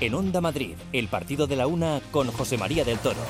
En Onda Madrid, el partido de la una con José María del Toro.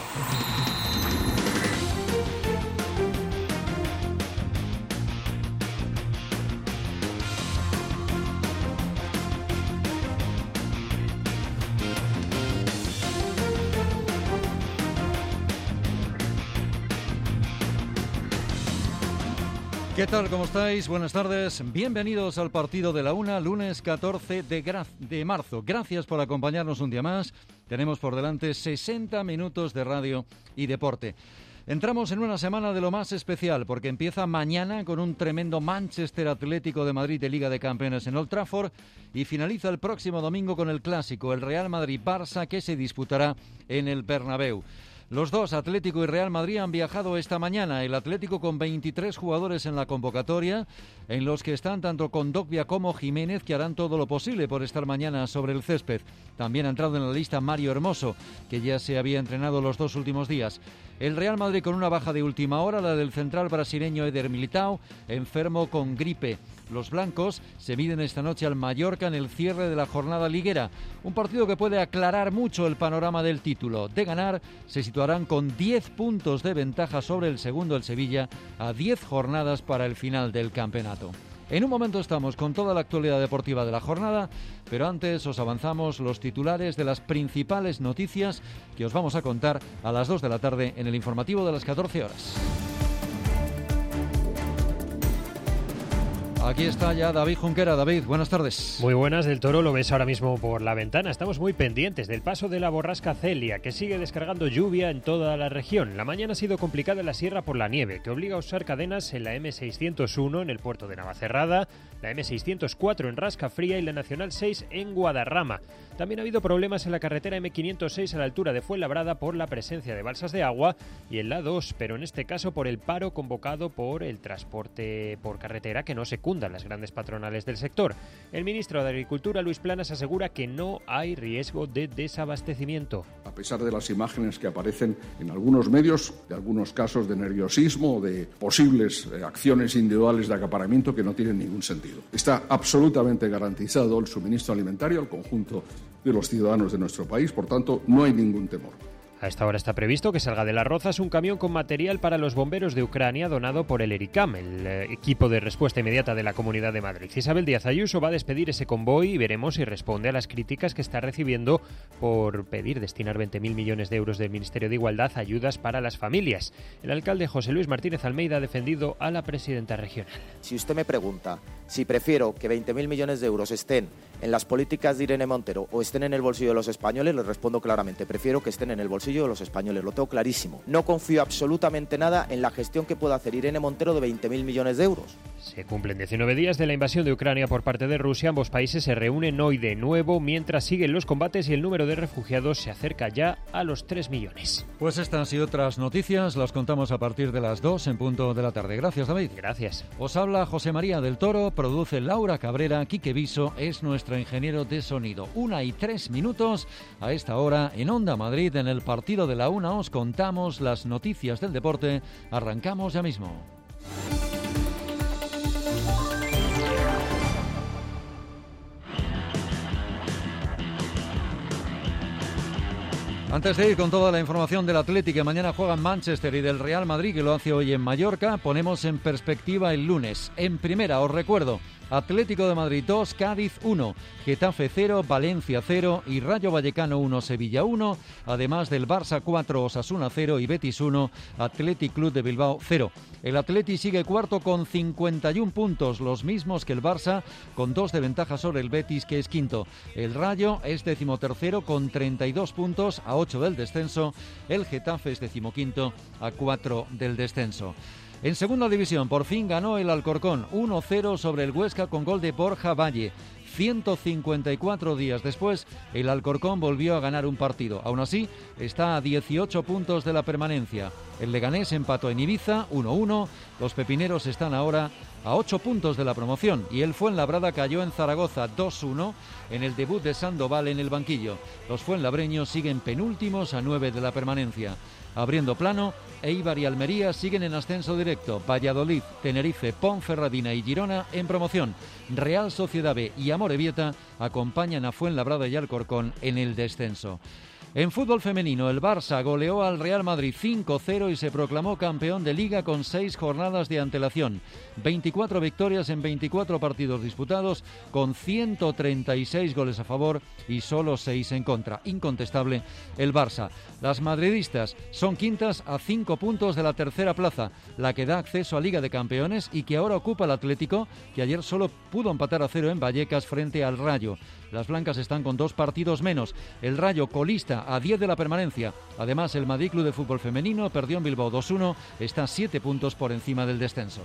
¿Qué tal? ¿Cómo estáis? Buenas tardes. Bienvenidos al partido de la una, lunes 14 de marzo. Gracias por acompañarnos un día más. Tenemos por delante 60 minutos de radio y deporte. Entramos en una semana de lo más especial porque empieza mañana con un tremendo Manchester Atlético de Madrid de Liga de Campeones en Old Trafford y finaliza el próximo domingo con el clásico, el Real Madrid-Barça, que se disputará en el Bernabéu. Los dos, Atlético y Real Madrid, han viajado esta mañana. El Atlético con 23 jugadores en la convocatoria, en los que están tanto Kondogbia como Jiménez, que harán todo lo posible por estar mañana sobre el césped. También ha entrado en la lista Mario Hermoso, que ya se había entrenado los dos últimos días. El Real Madrid con una baja de última hora, la del central brasileño Eder Militão, enfermo con gripe. Los blancos se miden esta noche al Mallorca en el cierre de la jornada liguera. Un partido que puede aclarar mucho el panorama del título. De ganar, se situarán con 10 puntos de ventaja sobre el segundo, el Sevilla, a 10 jornadas para el final del campeonato. En un momento estamos con toda la actualidad deportiva de la jornada, pero antes os avanzamos los titulares de las principales noticias que os vamos a contar a las 2 de la tarde en el informativo de las 14 horas. Aquí está ya David Junquera. David, buenas tardes. Muy buenas, del Toro. Lo ves ahora mismo por la ventana. Estamos muy pendientes del paso de la borrasca Celia, que sigue descargando lluvia en toda la región. La mañana ha sido complicada en la sierra por la nieve, que obliga a usar cadenas en la M601 en el puerto de Navacerrada, la M604 en Rascafría y la Nacional 6 en Guadarrama. También ha habido problemas en la carretera M506 a la altura de Fuenlabrada por la presencia de balsas de agua y en la 2, pero en este caso por el paro convocado por el transporte por carretera, que no secundan las grandes patronales del sector. El ministro de Agricultura, Luis Planas, asegura que no hay riesgo de desabastecimiento. A pesar de las imágenes que aparecen en algunos medios, de algunos casos de nerviosismo o de posibles acciones individuales de acaparamiento que no tienen ningún sentido. Está absolutamente garantizado el suministro alimentario al conjunto de los ciudadanos de nuestro país, por tanto, no hay ningún temor. A esta hora está previsto que salga de Las Rozas un camión con material para los bomberos de Ucrania donado por el ERICAM, el equipo de respuesta inmediata de la Comunidad de Madrid. Isabel Díaz Ayuso va a despedir ese convoy y veremos si responde a las críticas que está recibiendo por pedir destinar 20.000 millones de euros del Ministerio de Igualdad a ayudas para las familias. El alcalde José Luis Martínez Almeida ha defendido a la presidenta regional. Si usted me pregunta si prefiero que 20.000 millones de euros estén en las políticas de Irene Montero o estén en el bolsillo de los españoles, le respondo claramente, prefiero que estén en el bolsillo de los españoles, lo tengo clarísimo. No confío absolutamente nada en la gestión que pueda hacer Irene Montero de 20.000 millones de euros. Se cumplen 19 días de la invasión de Ucrania por parte de Rusia. Ambos países se reúnen hoy de nuevo mientras siguen los combates y el número de refugiados se acerca ya a los 3 millones. Pues estas y otras noticias las contamos a partir de las 2 en punto de la tarde. Gracias, David. Gracias. Os habla José María del Toro, produce Laura Cabrera, Quique Viso es nuestro ingeniero de sonido. 1:03 a esta hora en Onda Madrid, en el partido de la una os contamos las noticias del deporte. Arrancamos ya mismo. Antes de ir con toda la información del Atlético que mañana juega en Manchester y del Real Madrid que lo hace hoy en Mallorca, ponemos en perspectiva el lunes. En primera, os recuerdo, Atlético de Madrid 2, Cádiz 1, Getafe 0, Valencia 0 y Rayo Vallecano 1, Sevilla 1, además del Barça 4, Osasuna 0 y Betis 1, Athletic Club de Bilbao 0. El Atleti sigue cuarto con 51 puntos, los mismos que el Barça, con 2 de ventaja sobre el Betis, que es quinto. El Rayo es 13º con 32 puntos, a 8 del descenso. El Getafe es 15º, a 4 del descenso. En segunda división, por fin ganó el Alcorcón 1-0 sobre el Huesca con gol de Borja Valle. 154 días después, el Alcorcón volvió a ganar un partido. Aún así, está a 18 puntos de la permanencia. El Leganés empató en Ibiza 1-1. Los pepineros están ahora a 8 puntos de la promoción, y el Fuenlabrada cayó en Zaragoza 2-1 en el debut de Sandoval en el banquillo. Los fuenlabreños siguen penúltimos a 9 de la permanencia. Abriendo plano, Eibar y Almería siguen en ascenso directo. Valladolid, Tenerife, Ponferradina y Girona en promoción. Real Sociedad B y Amorebieta acompañan a Fuenlabrada y Alcorcón en el descenso. En fútbol femenino, el Barça goleó al Real Madrid 5-0 y se proclamó campeón de Liga con 6 jornadas de antelación. 24 victorias en 24 partidos disputados, con 136 goles a favor y solo 6 en contra. Incontestable el Barça. Las madridistas son quintas a 5 puntos de la tercera plaza, la que da acceso a Liga de Campeones y que ahora ocupa el Atlético, que ayer solo pudo empatar a 0 en Vallecas frente al Rayo. Las blancas están con 2 partidos menos. El Rayo colista a 10 de la permanencia. Además, el Madrid Club de Fútbol Femenino perdió en Bilbao 2-1. Está 7 puntos por encima del descenso.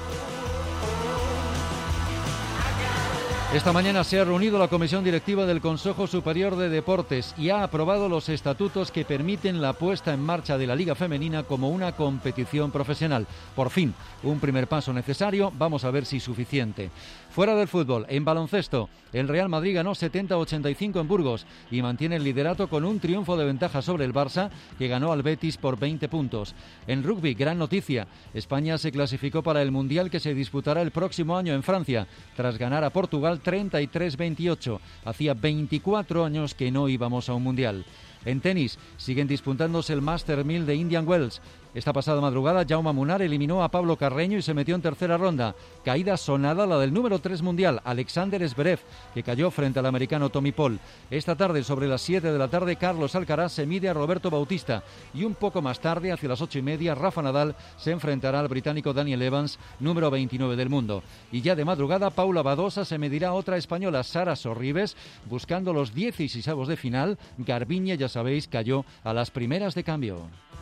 Esta mañana se ha reunido la Comisión Directiva del Consejo Superior de Deportes y ha aprobado los estatutos que permiten la puesta en marcha de la Liga Femenina como una competición profesional. Por fin, un primer paso necesario, vamos a ver si suficiente. Fuera del fútbol, en baloncesto, el Real Madrid ganó 70-85 en Burgos y mantiene el liderato con un triunfo de ventaja sobre el Barça, que ganó al Betis por 20 puntos. En rugby, gran noticia, España se clasificó para el Mundial que se disputará el próximo año en Francia, tras ganar a Portugal 33-28. Hacía 24 años que no íbamos a un Mundial. En tenis, siguen disputándose el Master 1000 de Indian Wells. Esta pasada madrugada, Jaume Munar eliminó a Pablo Carreño y se metió en tercera ronda. Caída sonada la del número 3 mundial, Alexander Zverev, que cayó frente al americano Tommy Paul. Esta tarde, sobre las 7 de la tarde, Carlos Alcaraz se mide a Roberto Bautista. Y un poco más tarde, hacia las 8:30, Rafa Nadal se enfrentará al británico Daniel Evans, número 29 del mundo. Y ya de madrugada, Paula Badosa se medirá a otra española, Sara Sorribes, buscando los 16avos de final. Garbiñe, ya sabéis, cayó a las primeras de cambio.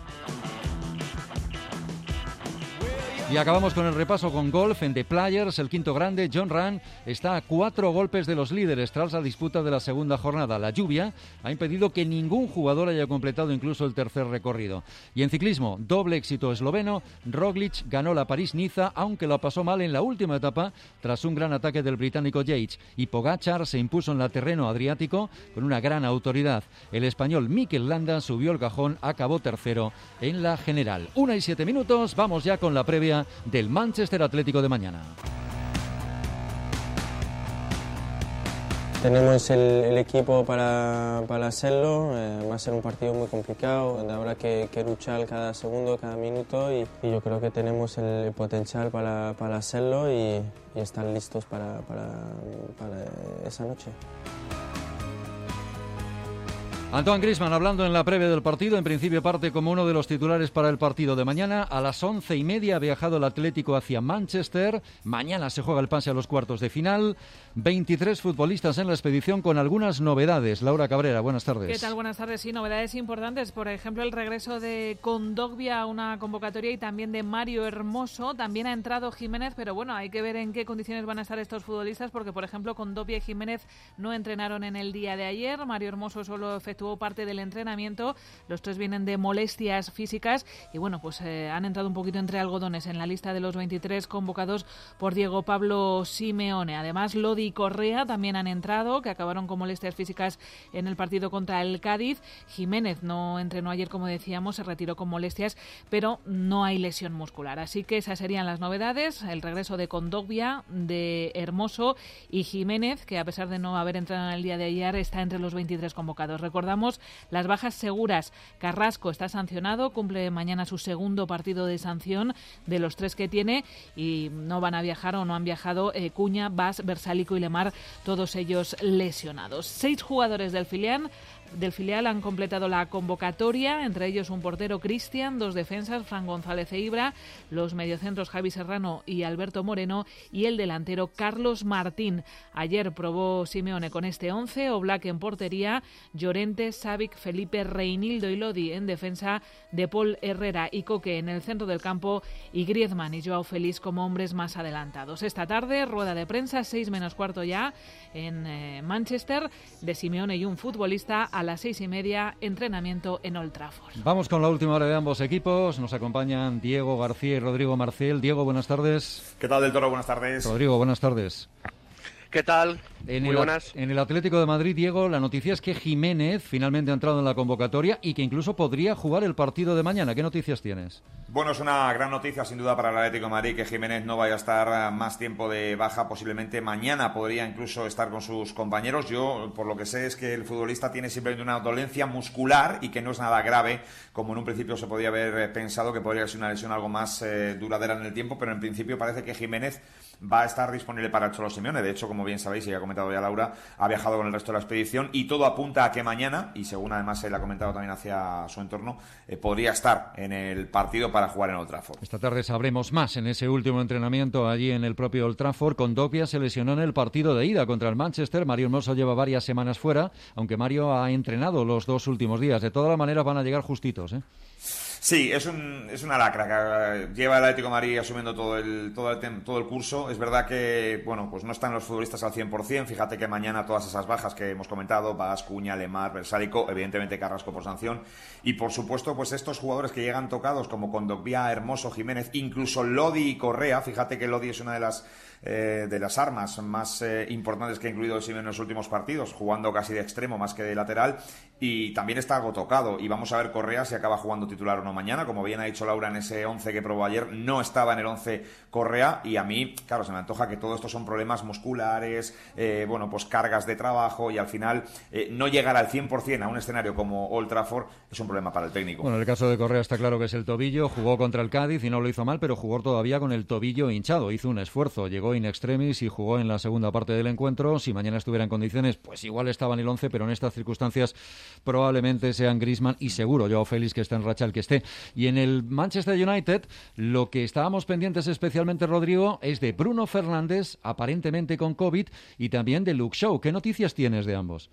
Y acabamos con el repaso con golf. En The Players, el quinto grande, John Ram está a 4 golpes de los líderes tras la disputa de la segunda jornada. La lluvia ha impedido que ningún jugador haya completado incluso el tercer recorrido. Y en ciclismo, doble éxito esloveno, Roglic ganó la París-Niza, aunque lo pasó mal en la última etapa tras un gran ataque del británico Yates. Y Pogačar se impuso en la terreno adriático con una gran autoridad. El español Mikel Landa subió el cajón, acabó tercero en la general. 1:07, vamos ya con la previa del Manchester Atlético de mañana. Tenemos el equipo para hacerlo. Va a ser un partido muy complicado, donde habrá que luchar cada segundo, cada minuto, y yo creo que tenemos el potencial para hacerlo y estar listos para esa noche. Antoine Griezmann hablando en la previa del partido, en principio parte como uno de los titulares para el partido de mañana. A las 11:30 ha viajado el Atlético hacia Manchester. Mañana se juega el pase a los cuartos de final. 23 futbolistas en la expedición con algunas novedades. Laura Cabrera, buenas tardes. ¿Qué tal? Buenas tardes. Sí, novedades importantes. Por ejemplo, el regreso de Kondogbia a una convocatoria y también de Mario Hermoso. También ha entrado Jiménez, pero bueno, hay que ver en qué condiciones van a estar estos futbolistas, porque por ejemplo Kondogbia y Jiménez no entrenaron en el día de ayer. Mario Hermoso solo efectuó parte del entrenamiento. Los tres vienen de molestias físicas y bueno, pues han entrado un poquito entre algodones en la lista de los 23 convocados por Diego Pablo Simeone. Además, Lodi y Correa también han entrado, que acabaron con molestias físicas en el partido contra el Cádiz. Jiménez no entrenó ayer, como decíamos, se retiró con molestias, pero no hay lesión muscular. Así que esas serían las novedades: el regreso de Kondogbia, de Hermoso y Jiménez, que a pesar de no haber entrado en el día de ayer, está entre los 23 convocados. Recordamos las bajas seguras. Carrasco está sancionado, cumple mañana su segundo partido de sanción de los 3 que tiene, y no van a viajar o no han viajado Cuña, Bas, Versálico y Lemar, todos ellos lesionados. 6 jugadores del filial han completado la convocatoria, entre ellos un portero, Cristian, 2 defensas, Fran González e Ibra, los mediocentros Javi Serrano y Alberto Moreno y el delantero Carlos Martín. Ayer probó Simeone con este 11, Oblak en portería, Llorente, Savic, Felipe, Reinildo y Lodi en defensa, De Paul, Herrera y Coque en el centro del campo y Griezmann y Joao Félix como hombres más adelantados. Esta tarde, rueda de prensa, 6 menos cuarto ya en Manchester, de Simeone y un futbolista a las 6:30, entrenamiento en Old Trafford. Vamos con la última hora de ambos equipos. Nos acompañan Diego García y Rodrigo Marcial. Diego, buenas tardes. ¿Qué tal, del Toro? Buenas tardes. Rodrigo, buenas tardes. ¿Qué tal? Muy buenas. En el Atlético de Madrid, Diego, la noticia es que Jiménez finalmente ha entrado en la convocatoria y que incluso podría jugar el partido de mañana. ¿Qué noticias tienes? Bueno, es una gran noticia sin duda para el Atlético de Madrid que Jiménez no vaya a estar más tiempo de baja. Posiblemente mañana podría incluso estar con sus compañeros. Yo, por lo que sé, es que el futbolista tiene simplemente una dolencia muscular y que no es nada grave, como en un principio se podía haber pensado, que podría ser una lesión algo más duradera en el tiempo, pero en principio parece que Jiménez va a estar disponible para el Cholo Simeone. De hecho, como bien sabéis, y ha comentado ya Laura, ha viajado con el resto de la expedición y todo apunta a que mañana, y según además él ha comentado también hacia su entorno, podría estar en el partido para jugar en Old Trafford. Esta tarde sabremos más en ese último entrenamiento allí en el propio Old Trafford. Kondogbia se lesionó en el partido de ida contra el Manchester. Mario Hermoso lleva varias semanas fuera, aunque Mario ha entrenado los 2 últimos días. De todas las maneras van a llegar justitos, ¿eh? Sí, es una lacra que lleva el Atlético de Madrid asumiendo todo el curso. Es verdad que, bueno, pues no están los futbolistas al 100%. Fíjate que mañana todas esas bajas que hemos comentado, Bas, Cuña, Lemar, Versálico, evidentemente Carrasco por sanción. Y por supuesto, pues estos jugadores que llegan tocados como Kondogbia, Hermoso, Jiménez, incluso Lodi y Correa. Fíjate que Lodi es una de las armas más importantes que ha incluido Simeone en los últimos partidos, jugando casi de extremo más que de lateral, y también está algo tocado, y vamos a ver Correa si acaba jugando titular o no mañana. Como bien ha dicho Laura, en ese 11 que probó ayer no estaba en el 11 Correa, y a mí, claro, se me antoja que todo esto son problemas musculares, bueno, pues cargas de trabajo, y al final no llegar al 100% a un escenario como Old Trafford es un problema para el técnico. Bueno, en el caso de Correa está claro que es el tobillo. Jugó contra el Cádiz y no lo hizo mal, pero jugó todavía con el tobillo hinchado. Hizo un esfuerzo, llegó in extremis y jugó en la segunda parte del encuentro. Si mañana estuviera en condiciones, pues igual estaba en el 11, pero en estas circunstancias probablemente sean Griezmann y seguro Joao Félix, que está en racha, el que esté. Y en el Manchester United, lo que estábamos pendientes especialmente, Rodrigo, es de Bruno Fernández, aparentemente con COVID, y también de Luke Shaw. ¿Qué noticias tienes de ambos?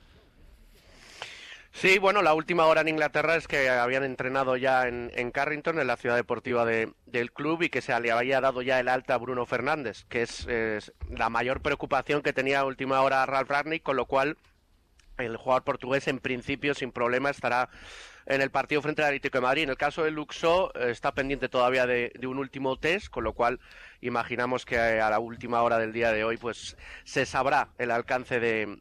Sí, bueno, la última hora en Inglaterra es que habían entrenado ya en Carrington, en la ciudad deportiva del club, y que se le había dado ya el alta a Bruno Fernández, que es la mayor preocupación que tenía a última hora Ralf Rangnick, con lo cual el jugador portugués en principio sin problema estará en el partido frente al Atlético de Madrid. En el caso de Luke Shaw está pendiente todavía de un último test, con lo cual imaginamos que a la última hora del día de hoy pues se sabrá el alcance de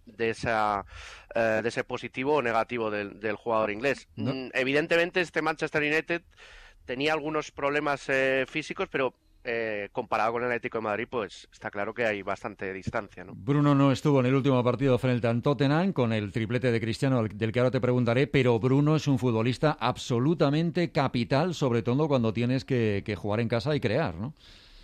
ese positivo o negativo del jugador inglés. No. Evidentemente este Manchester United tenía algunos problemas físicos, pero comparado con el Atlético de Madrid, pues está claro que hay bastante distancia, ¿no? Bruno no estuvo en el último partido frente al Tottenham con el triplete de Cristiano, del que ahora te preguntaré, pero Bruno es un futbolista absolutamente capital, sobre todo cuando tienes que jugar en casa y crear, ¿no?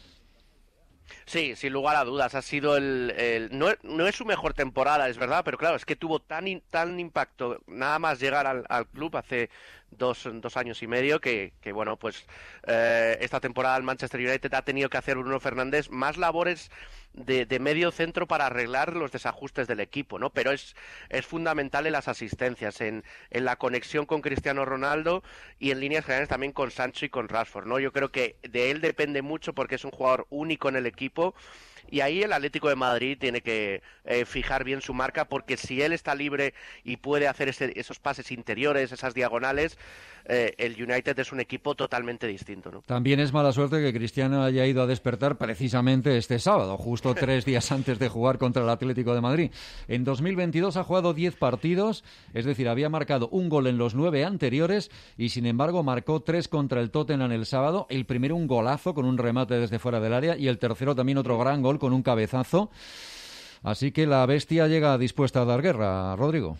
Sí, sin lugar a dudas, ha sido no es su mejor temporada, es verdad, pero claro, es que tuvo tan impacto nada más llegar al club hace dos años y medio que bueno, pues esta temporada el Manchester United ha tenido que hacer Bruno Fernández más labores de medio centro para arreglar los desajustes del equipo, ¿no? Pero es fundamental en las asistencias, en la conexión con Cristiano Ronaldo y en líneas generales también con Sancho y con Rashford, ¿no? Yo creo que de él depende mucho porque es un jugador único en el equipo. Y ahí el Atlético de Madrid tiene que fijar bien su marca, porque si él está libre y puede hacer esos pases interiores, esas diagonales, el United es un equipo totalmente distinto, ¿no? También es mala suerte que Cristiano haya ido a despertar precisamente este sábado, justo 3 días antes de jugar contra el Atlético de Madrid. En 2022 ha jugado 10 partidos, es decir, había marcado un gol en los 9 anteriores y sin embargo marcó 3 contra el Tottenham el sábado. El primero un golazo con un remate desde fuera del área y el tercero también otro gran gol con un cabezazo. Así que la bestia llega dispuesta a dar guerra, Rodrigo.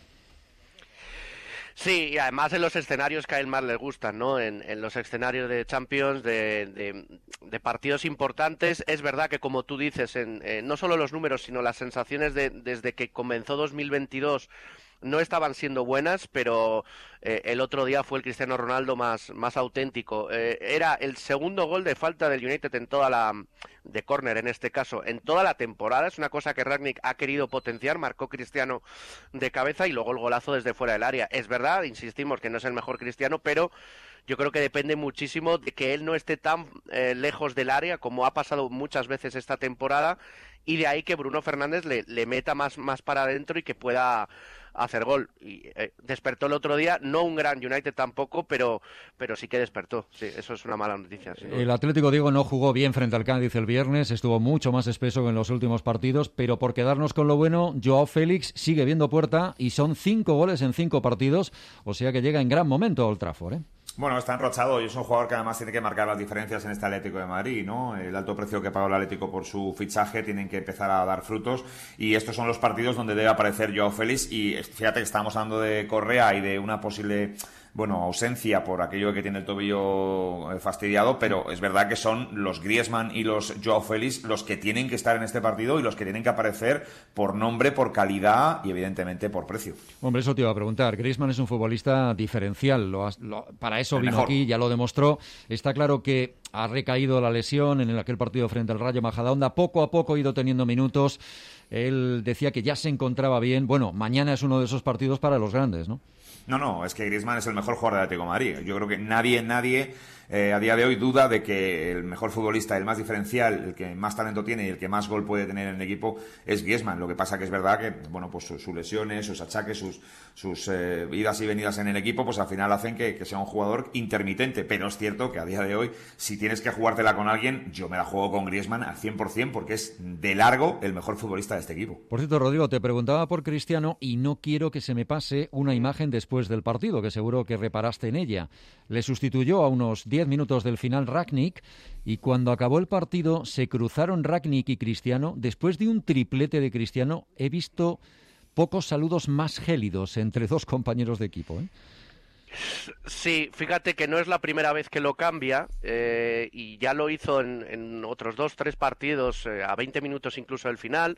Sí, y además en los escenarios que a él más le gustan, ¿no? En los escenarios de Champions, de partidos importantes. Es verdad que, como tú dices, no solo los números, sino las sensaciones desde que comenzó 2022 no estaban siendo buenas, pero el otro día fue el Cristiano Ronaldo más auténtico. Era el segundo gol de falta del United de córner en este caso, en toda la temporada. Es una cosa que Rangnick ha querido potenciar. Marcó Cristiano de cabeza y luego el golazo desde fuera del área. Es verdad, insistimos que no es el mejor Cristiano, pero yo creo que depende muchísimo de que él no esté tan lejos del área como ha pasado muchas veces esta temporada, y de ahí que Bruno Fernández le meta más para adentro y que pueda hacer gol. Y despertó el otro día, no un gran United tampoco, pero sí que despertó. Sí, eso es una mala noticia. El Atlético, Diego, no jugó bien frente al Cádiz el viernes, estuvo mucho más espeso que en los últimos partidos, pero por quedarnos con lo bueno, Joao Félix sigue viendo puerta y son 5 goles en 5 partidos, o sea que llega en gran momento a Old Trafford, ¿eh? Bueno, está enrochado y es un jugador que además tiene que marcar las diferencias en este Atlético de Madrid, ¿no? El alto precio que pagó el Atlético por su fichaje tienen que empezar a dar frutos y estos son los partidos donde debe aparecer Joao Félix. Y fíjate que estamos hablando de Correa y de una posible ausencia por aquello que tiene el tobillo fastidiado, pero es verdad que son los Griezmann y los Joao Félix los que tienen que estar en este partido y los que tienen que aparecer por nombre, por calidad y evidentemente por precio. Hombre, eso te iba a preguntar. Griezmann es un futbolista diferencial, para eso el vino mejor. Aquí, ya lo demostró. Está claro que ha recaído la lesión en aquel partido frente al Rayo Majadahonda, poco a poco ha ido teniendo minutos. Él decía que ya se encontraba bien. Bueno, mañana es uno de esos partidos para los grandes, ¿no? No, es que Griezmann es el mejor jugador del Atlético de Madrid. Yo creo que nadie a día de hoy duda de que el mejor futbolista, el más diferencial, el que más talento tiene y el que más gol puede tener en el equipo es Griezmann. Lo que pasa que es verdad que pues sus lesiones, sus achaques, sus idas y venidas en el equipo, pues al final hacen que sea un jugador intermitente. Pero es cierto que a día de hoy, si tienes que jugártela con alguien, yo me la juego con Griezmann al 100% porque es de largo el mejor futbolista de este equipo. Por cierto, Rodrigo, te preguntaba por Cristiano y no quiero que se me pase una imagen después del partido, que seguro que reparaste en ella. Le sustituyó a unos 10 minutos del final Rangnick y cuando acabó el partido se cruzaron Rangnick y Cristiano. Después de un triplete de Cristiano he visto pocos saludos más gélidos entre dos compañeros de equipo, ¿eh? Sí, fíjate que no es la primera vez que lo cambia y ya lo hizo en otros 2-3 partidos, a 20 minutos incluso del final.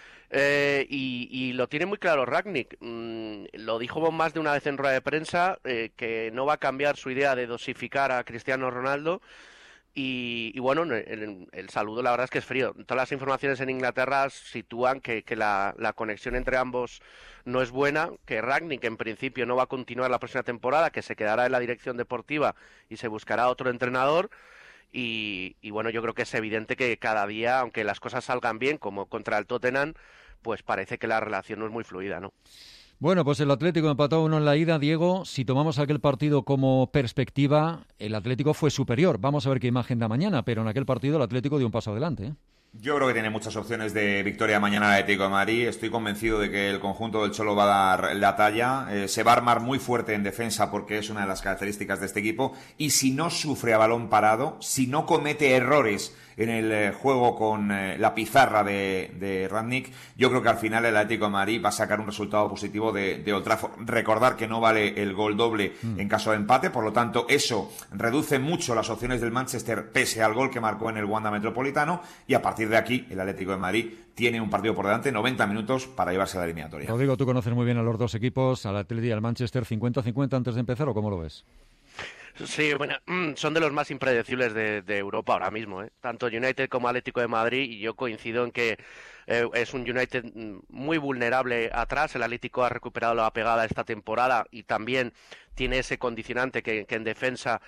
Y lo tiene muy claro Rangnick. Lo dijo más de una vez en rueda de prensa, que no va a cambiar su idea de dosificar a Cristiano Ronaldo. Y bueno, el saludo la verdad es que es frío. Todas las informaciones en Inglaterra sitúan que la conexión entre ambos no es buena, que Rangnick en principio no va a continuar la próxima temporada, que se quedará en la dirección deportiva y se buscará otro entrenador. Y bueno, yo creo que es evidente que cada día, aunque las cosas salgan bien, como contra el Tottenham, pues parece que la relación no es muy fluida, ¿no? Bueno, pues el Atlético empató 1 en la ida. Diego, si tomamos aquel partido como perspectiva, el Atlético fue superior. Vamos a ver qué imagen da mañana, pero en aquel partido el Atlético dio un paso adelante, ¿eh? Yo creo que tiene muchas opciones de victoria mañana el Atlético de Madrid. Estoy convencido de que el conjunto del Cholo va a dar la talla. Se va a armar muy fuerte en defensa porque es una de las características de este equipo. Y si no sufre a balón parado, si no comete errores en el juego con la pizarra de Rangnick, yo creo que al final el Atlético de Madrid va a sacar un resultado positivo de Old Trafford. Recordar que no vale el gol doble en caso de empate, por lo tanto eso reduce mucho las opciones del Manchester pese al gol que marcó en el Wanda Metropolitano, y a partir de aquí el Atlético de Madrid tiene un partido por delante, 90 minutos para llevarse a la eliminatoria. Rodrigo, tú conoces muy bien a los dos equipos, al Atlético y al Manchester, 50-50 antes de empezar, ¿o cómo lo ves? Sí, bueno, son de los más impredecibles de Europa ahora mismo, ¿eh? Tanto United como Atlético de Madrid, y yo coincido en que es un United muy vulnerable atrás. El Atlético ha recuperado la pegada esta temporada y también tiene ese condicionante que en defensa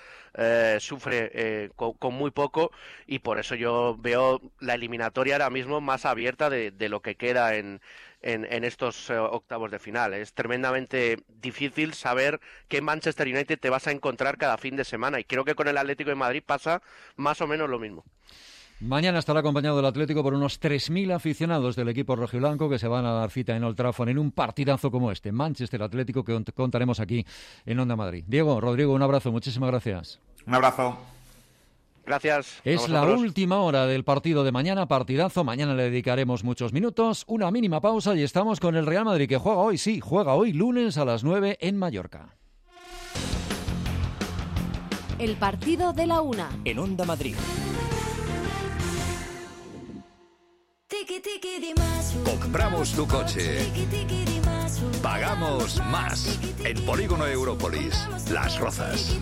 sufre con muy poco, y por eso yo veo la eliminatoria ahora mismo más abierta de lo que queda en estos octavos de final. Es tremendamente difícil saber qué Manchester United te vas a encontrar cada fin de semana, y creo que con el Atlético de Madrid pasa más o menos lo mismo. Mañana estará acompañado del Atlético por unos 3.000 aficionados del equipo rojiblanco que se van a dar cita en Old Trafford en un partidazo como este, Manchester Atlético, que contaremos aquí en Onda Madrid. Diego, Rodrigo, un abrazo, muchísimas gracias. Un abrazo. Gracias. Es la última hora del partido de mañana, partidazo. Mañana le dedicaremos muchos minutos, una mínima pausa y estamos con el Real Madrid, que juega hoy, sí, juega hoy lunes a las 9 en Mallorca. El partido de la una. En Onda Madrid. Compramos tu coche. Pagamos más. En Polígono Európolis, Las Rozas.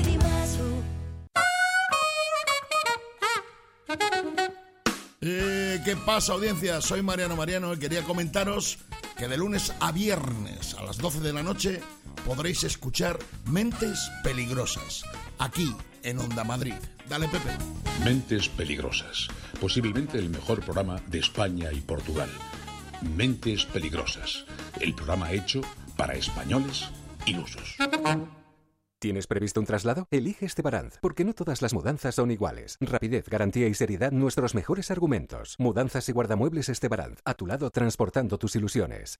¿Qué pasa, audiencia? Soy Mariano y quería comentaros que de lunes a viernes a las 12 de la noche podréis escuchar Mentes Peligrosas, aquí en Onda Madrid. Dale, Pepe. Mentes Peligrosas, posiblemente el mejor programa de España y Portugal. Mentes Peligrosas, El programa hecho para españoles ilusos. ¿Tienes previsto un traslado? Elige Estebaranz, porque no todas las mudanzas son iguales. Rapidez, garantía y seriedad, nuestros mejores argumentos. Mudanzas y guardamuebles Estebaranz, a tu lado transportando tus ilusiones.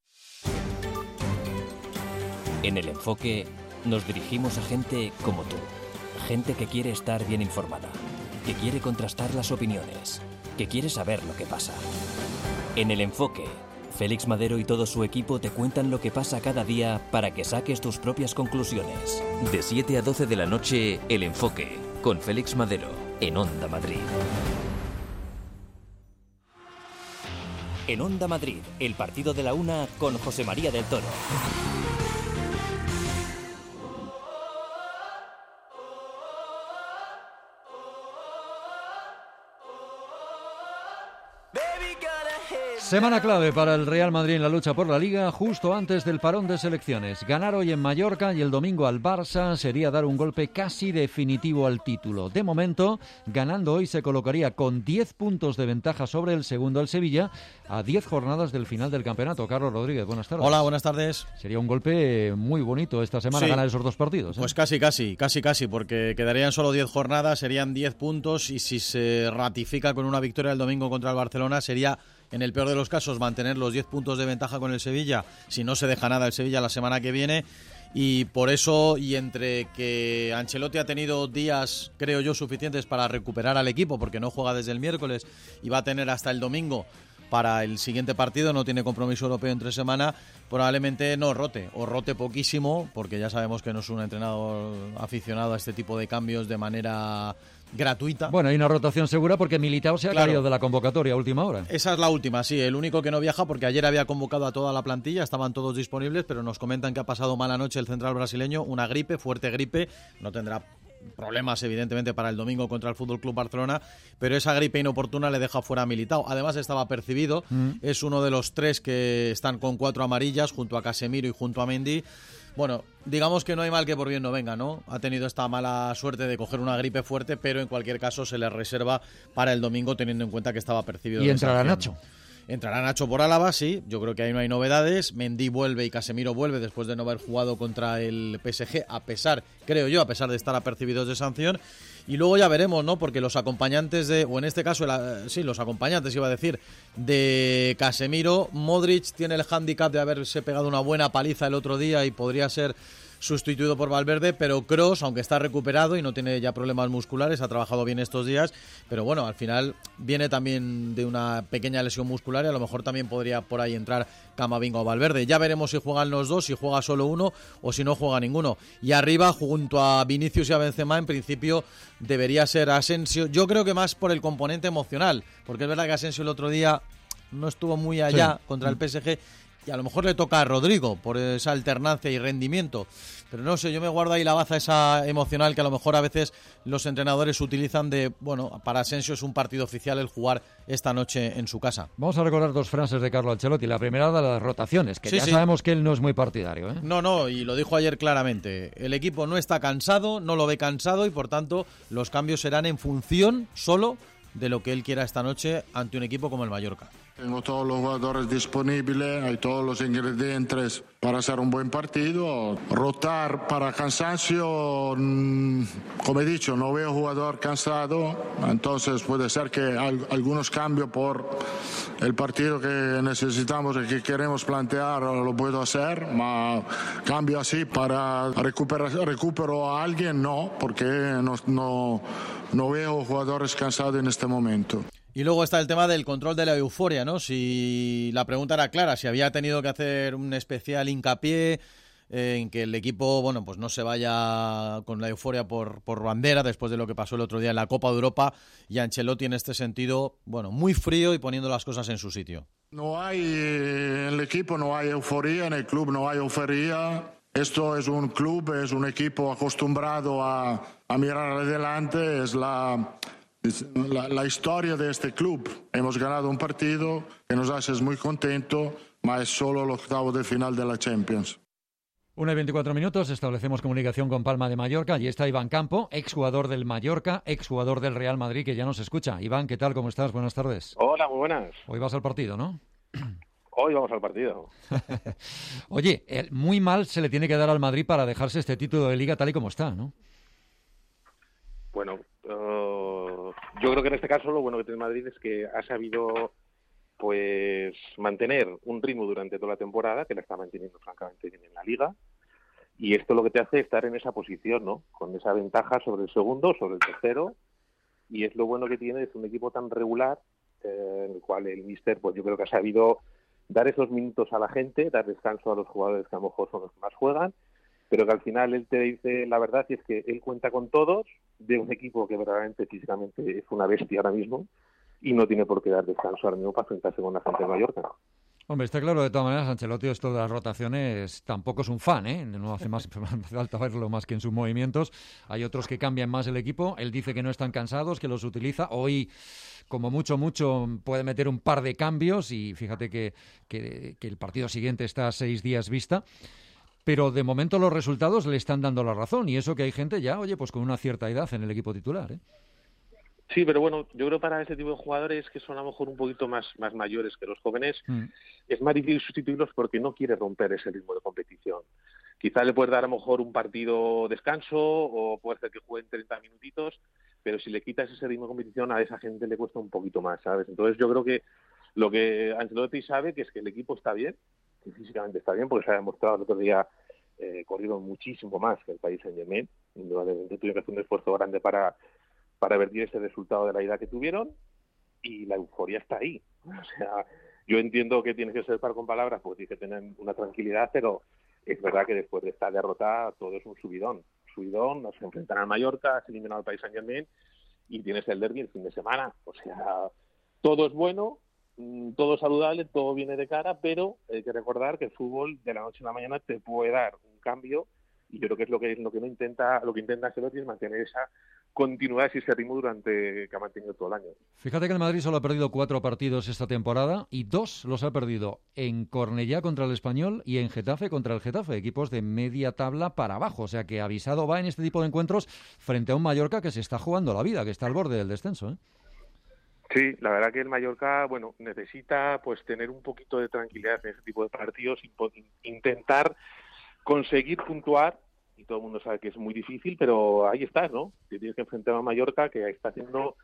En El Enfoque nos dirigimos a gente como tú. Gente que quiere estar bien informada, que quiere contrastar las opiniones, que quiere saber lo que pasa. En El Enfoque, Félix Madero y todo su equipo te cuentan lo que pasa cada día para que saques tus propias conclusiones. De 7 a 12 de la noche, El Enfoque, con Félix Madero, en Onda Madrid. En Onda Madrid, el partido de la una con José María del Toro. Semana clave para el Real Madrid en la lucha por la Liga, justo antes del parón de selecciones. Ganar hoy en Mallorca y el domingo al Barça sería dar un golpe casi definitivo al título. De momento, ganando hoy se colocaría con 10 puntos de ventaja sobre el segundo, el Sevilla, a 10 jornadas del final del campeonato. Carlos Rodríguez, buenas tardes. Hola, buenas tardes. Sería un golpe muy bonito esta semana, sí, ganar esos dos partidos. Pues casi, porque quedarían solo 10 jornadas, serían 10 puntos y si se ratifica con una victoria el domingo contra el Barcelona sería, en el peor de los casos, mantener los 10 puntos de ventaja con el Sevilla, si no se deja nada el Sevilla la semana que viene. Y por eso, y entre que Ancelotti ha tenido días, creo yo, suficientes para recuperar al equipo, porque no juega desde el miércoles y va a tener hasta el domingo para el siguiente partido, no tiene compromiso europeo entre semana, probablemente no rote, o rote poquísimo, porque ya sabemos que no es un entrenador aficionado a este tipo de cambios de manera gratuita. Bueno, hay una rotación segura porque Militao se ha caído de la convocatoria a última hora. Esa es la última, sí, el único que no viaja, porque ayer había convocado a toda la plantilla, estaban todos disponibles, pero nos comentan que ha pasado mala noche el central brasileño, una gripe, fuerte gripe, no tendrá problemas evidentemente para el domingo contra el FC Barcelona, pero esa gripe inoportuna le deja fuera a Militao. Además estaba percibido, es uno de los 3 que están con 4 amarillas junto a Casemiro y junto a Mendy. Bueno, digamos que no hay mal que por bien no venga, ¿no? Ha tenido esta mala suerte de coger una gripe fuerte, pero en cualquier caso se le reserva para el domingo teniendo en cuenta que estaba percibido. Y entrará Nacho. Entrará Nacho por Álava, sí, yo creo que ahí no hay novedades. Mendy vuelve y Casemiro vuelve después de no haber jugado contra el PSG, a pesar de estar apercibidos de sanción. Y luego ya veremos, ¿no? Porque los acompañantes los acompañantes, iba a decir, de Casemiro, Modric tiene el hándicap de haberse pegado una buena paliza el otro día y podría ser sustituido por Valverde, pero Kroos, aunque está recuperado y no tiene ya problemas musculares, ha trabajado bien estos días, pero bueno, al final viene también de una pequeña lesión muscular y a lo mejor también podría por ahí entrar Camavinga o Valverde. Ya veremos si juegan los dos, si juega solo uno o si no juega ninguno. Y arriba, junto a Vinicius y a Benzema, en principio debería ser Asensio. Yo creo que más por el componente emocional, porque es verdad que Asensio el otro día no estuvo muy allá contra el PSG, y a lo mejor le toca a Rodrigo por esa alternancia y rendimiento. Pero no sé, yo me guardo ahí la baza esa emocional que a lo mejor a veces los entrenadores utilizan de, bueno, para Asensio es un partido oficial el jugar esta noche en su casa. Vamos a recordar 2 frases de Carlo Ancelotti. La primera de las rotaciones, que sabemos que él no es muy partidario, ¿eh? No, y lo dijo ayer claramente. El equipo no está cansado, no lo ve cansado y por tanto los cambios serán en función solo de lo que él quiera esta noche ante un equipo como el Mallorca. Tengo todos los jugadores disponibles, hay todos los ingredientes para hacer un buen partido. Rotar para cansancio, como he dicho, no veo jugador cansado, entonces puede ser que algunos cambios por el partido que necesitamos y que queremos plantear lo puedo hacer, pero cambio así para recupero a alguien, no, porque no veo jugadores cansados en este momento. Y luego está el tema del control de la euforia, ¿no? Si la pregunta era clara, si había tenido que hacer un especial hincapié en que el equipo, bueno, pues no se vaya con la euforia por bandera después de lo que pasó el otro día en la Copa de Europa, y Ancelotti en este sentido, bueno, muy frío y poniendo las cosas en su sitio. No hay, en el equipo no hay euforia, en el club no hay euforia. Esto es un club, es un equipo acostumbrado a mirar adelante, es la historia de este club. Hemos ganado un partido que nos hace muy contentos, pero es solo el octavo de final de la Champions. 1:24, establecemos comunicación con Palma de Mallorca. Allí está Iván Campo, exjugador del Mallorca, exjugador del Real Madrid, que ya nos escucha. Iván, ¿qué tal? ¿Cómo estás? Buenas tardes. Hola, muy buenas. Hoy vas al partido, ¿no? Hoy vamos al partido. Oye, muy mal se le tiene que dar al Madrid para dejarse este título de Liga tal y como está, ¿no? Bueno, yo creo que en este caso lo bueno que tiene Madrid es que ha sabido pues mantener un ritmo durante toda la temporada, que la está manteniendo francamente bien en la Liga, y esto lo que te hace estar en esa posición, ¿no? Con esa ventaja sobre el segundo, sobre el tercero, y es lo bueno que tiene, es un equipo tan regular, en el cual el míster, pues yo creo que ha sabido dar esos minutos a la gente, dar descanso a los jugadores que a lo mejor son los que más juegan, pero que al final él te dice la verdad, y es que él cuenta con todos, de un equipo que verdaderamente físicamente es una bestia ahora mismo, y no tiene por qué dar descanso ahora mismo para enfrentarse con la gente de Mallorca. Hombre, está claro, de todas maneras, Ancelotti esto de las rotaciones tampoco es un fan, ¿eh? No hace falta verlo más que en sus movimientos. Hay otros que cambian más el equipo. Él dice que no están cansados, que los utiliza. Hoy, como mucho, puede meter un par de cambios y fíjate que el partido siguiente está a 6 días vista. Pero de momento los resultados le están dando la razón. Y eso que hay gente ya, oye, pues con una cierta edad en el equipo titular, ¿eh? Sí, pero bueno, yo creo para ese tipo de jugadores que son a lo mejor un poquito más mayores que los jóvenes, es más difícil sustituirlos porque no quiere romper ese ritmo de competición. Quizá le puedes dar a lo mejor un partido descanso o puede ser que jueguen 30 minutitos, pero si le quitas ese ritmo de competición a esa gente le cuesta un poquito más, ¿sabes? Entonces yo creo que lo que Ancelotti sabe que es que el equipo está bien, que físicamente está bien, porque se ha demostrado el otro día, corrieron muchísimo más que el Paris Saint-Germain, indudablemente tuvieron que hacer un esfuerzo grande para vertir ese resultado de la ida que tuvieron, y la euforia está ahí. O sea, yo entiendo que tienes que ser par con palabras porque tienes que tener una tranquilidad, pero es verdad que después de esta derrota todo es un subidón, nos enfrentan al Mallorca, has eliminado al Paris Saint-Germain y tienes el derbi el fin de semana. O sea, todo es bueno, todo saludable, todo viene de cara, pero hay que recordar que el fútbol de la noche a la mañana te puede dar un cambio, y yo creo que es lo que intenta Ancelotti es mantener esa continuidad y ese ritmo que ha mantenido todo el año. Fíjate que el Madrid solo ha perdido 4 partidos esta temporada y 2 los ha perdido en Cornellá contra el Español y en Getafe contra el Getafe, equipos de media tabla para abajo. O sea que avisado va en este tipo de encuentros frente a un Mallorca que se está jugando la vida, que está al borde del descenso, ¿eh? Sí, la verdad que el Mallorca, bueno, necesita pues tener un poquito de tranquilidad en ese tipo de partidos, intentar conseguir puntuar, y todo el mundo sabe que es muy difícil, pero ahí estás, ¿no? Te tienes que enfrentar a Mallorca, que está haciendo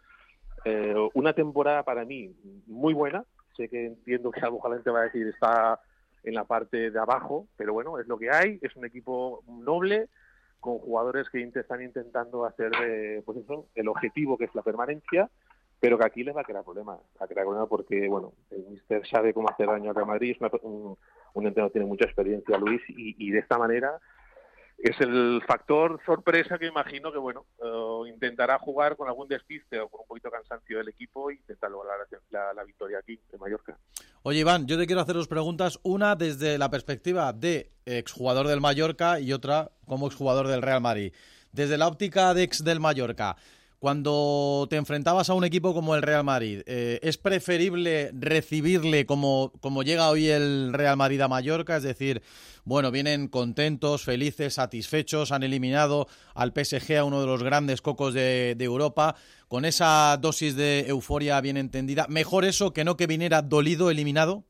una temporada para mí muy buena. Sé que entiendo que a lo mejor la gente va a decir está en la parte de abajo, pero bueno, es lo que hay. Es un equipo noble, con jugadores que están intentando hacer pues eso, el objetivo, que es la permanencia, pero que aquí les va a crear problemas. Porque, bueno, el míster sabe cómo hacer daño al Real Madrid, un entrenador que tiene mucha experiencia, Luis, y de esta manera es el factor sorpresa que imagino que, bueno, intentará jugar con algún despiste o con un poquito de cansancio del equipo e intentar lograr la victoria aquí en Mallorca. Oye, Iván, yo te quiero hacer dos preguntas. Una desde la perspectiva de exjugador del Mallorca y otra como exjugador del Real Madrid. Desde la óptica de ex del Mallorca, cuando te enfrentabas a un equipo como el Real Madrid, ¿es preferible recibirle como llega hoy el Real Madrid a Mallorca? Es decir, bueno, vienen contentos, felices, satisfechos, han eliminado al PSG, a uno de los grandes cocos de Europa, con esa dosis de euforia bien entendida. ¿Mejor eso que no que viniera dolido, eliminado?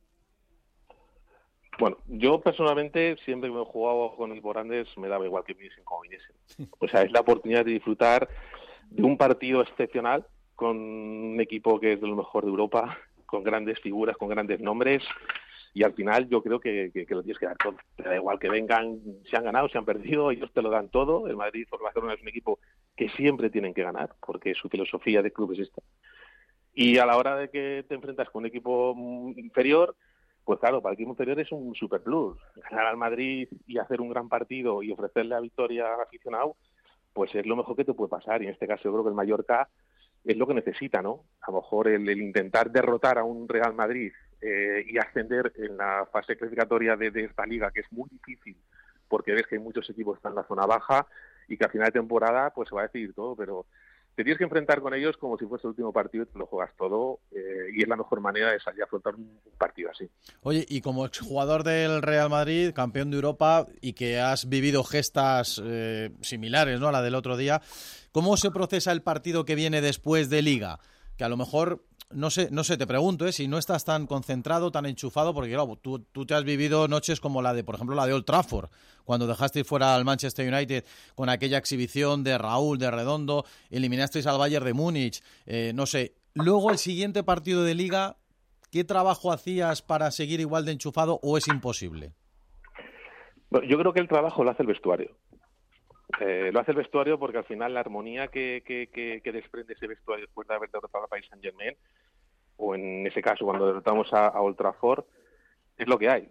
Bueno, yo personalmente, siempre que me he jugado con el Borandes, me daba igual que viniesen como viniesen. O sea, es la oportunidad de disfrutar de un partido excepcional con un equipo que es de lo mejor de Europa, con grandes figuras, con grandes nombres, y al final yo creo que lo tienes que dar todo. Te da igual que vengan, si han ganado, si han perdido, ellos te lo dan todo. El Madrid por Barcelona es un equipo que siempre tienen que ganar, porque su filosofía de club es esta. Y a la hora de que te enfrentas con un equipo inferior, pues claro, para el equipo inferior es un super plus. Ganar al Madrid y hacer un gran partido y ofrecerle la victoria al aficionado, pues es lo mejor que te puede pasar. Y en este caso yo creo que el Mallorca es lo que necesita, ¿no? A lo mejor el intentar derrotar a un Real Madrid y ascender en la fase clasificatoria de esta liga, que es muy difícil, porque ves que hay muchos equipos que están en la zona baja y que a final de temporada pues se va a decidir todo, pero te tienes que enfrentar con ellos como si fuese el último partido y te lo juegas todo, y es la mejor manera de salir a afrontar un partido así. Oye, y como exjugador del Real Madrid, campeón de Europa, y que has vivido gestas similares, ¿no?, a la del otro día, ¿cómo se procesa el partido que viene después de Liga? Que a lo mejor no sé, te pregunto, si no estás tan concentrado, tan enchufado, porque claro, tú te has vivido noches como la de, por ejemplo, la de Old Trafford, cuando dejasteis fuera al Manchester United con aquella exhibición de Raúl, de Redondo, eliminasteis al Bayern de Múnich, no sé. Luego el siguiente partido de Liga, ¿qué trabajo hacías para seguir igual de enchufado o es imposible? Bueno, yo creo que el trabajo lo hace el vestuario. Lo hace el vestuario porque al final la armonía que desprende ese vestuario después de haber derrotado a Paris Saint-Germain, o en ese caso cuando derrotamos a Old Trafford, es lo que hay.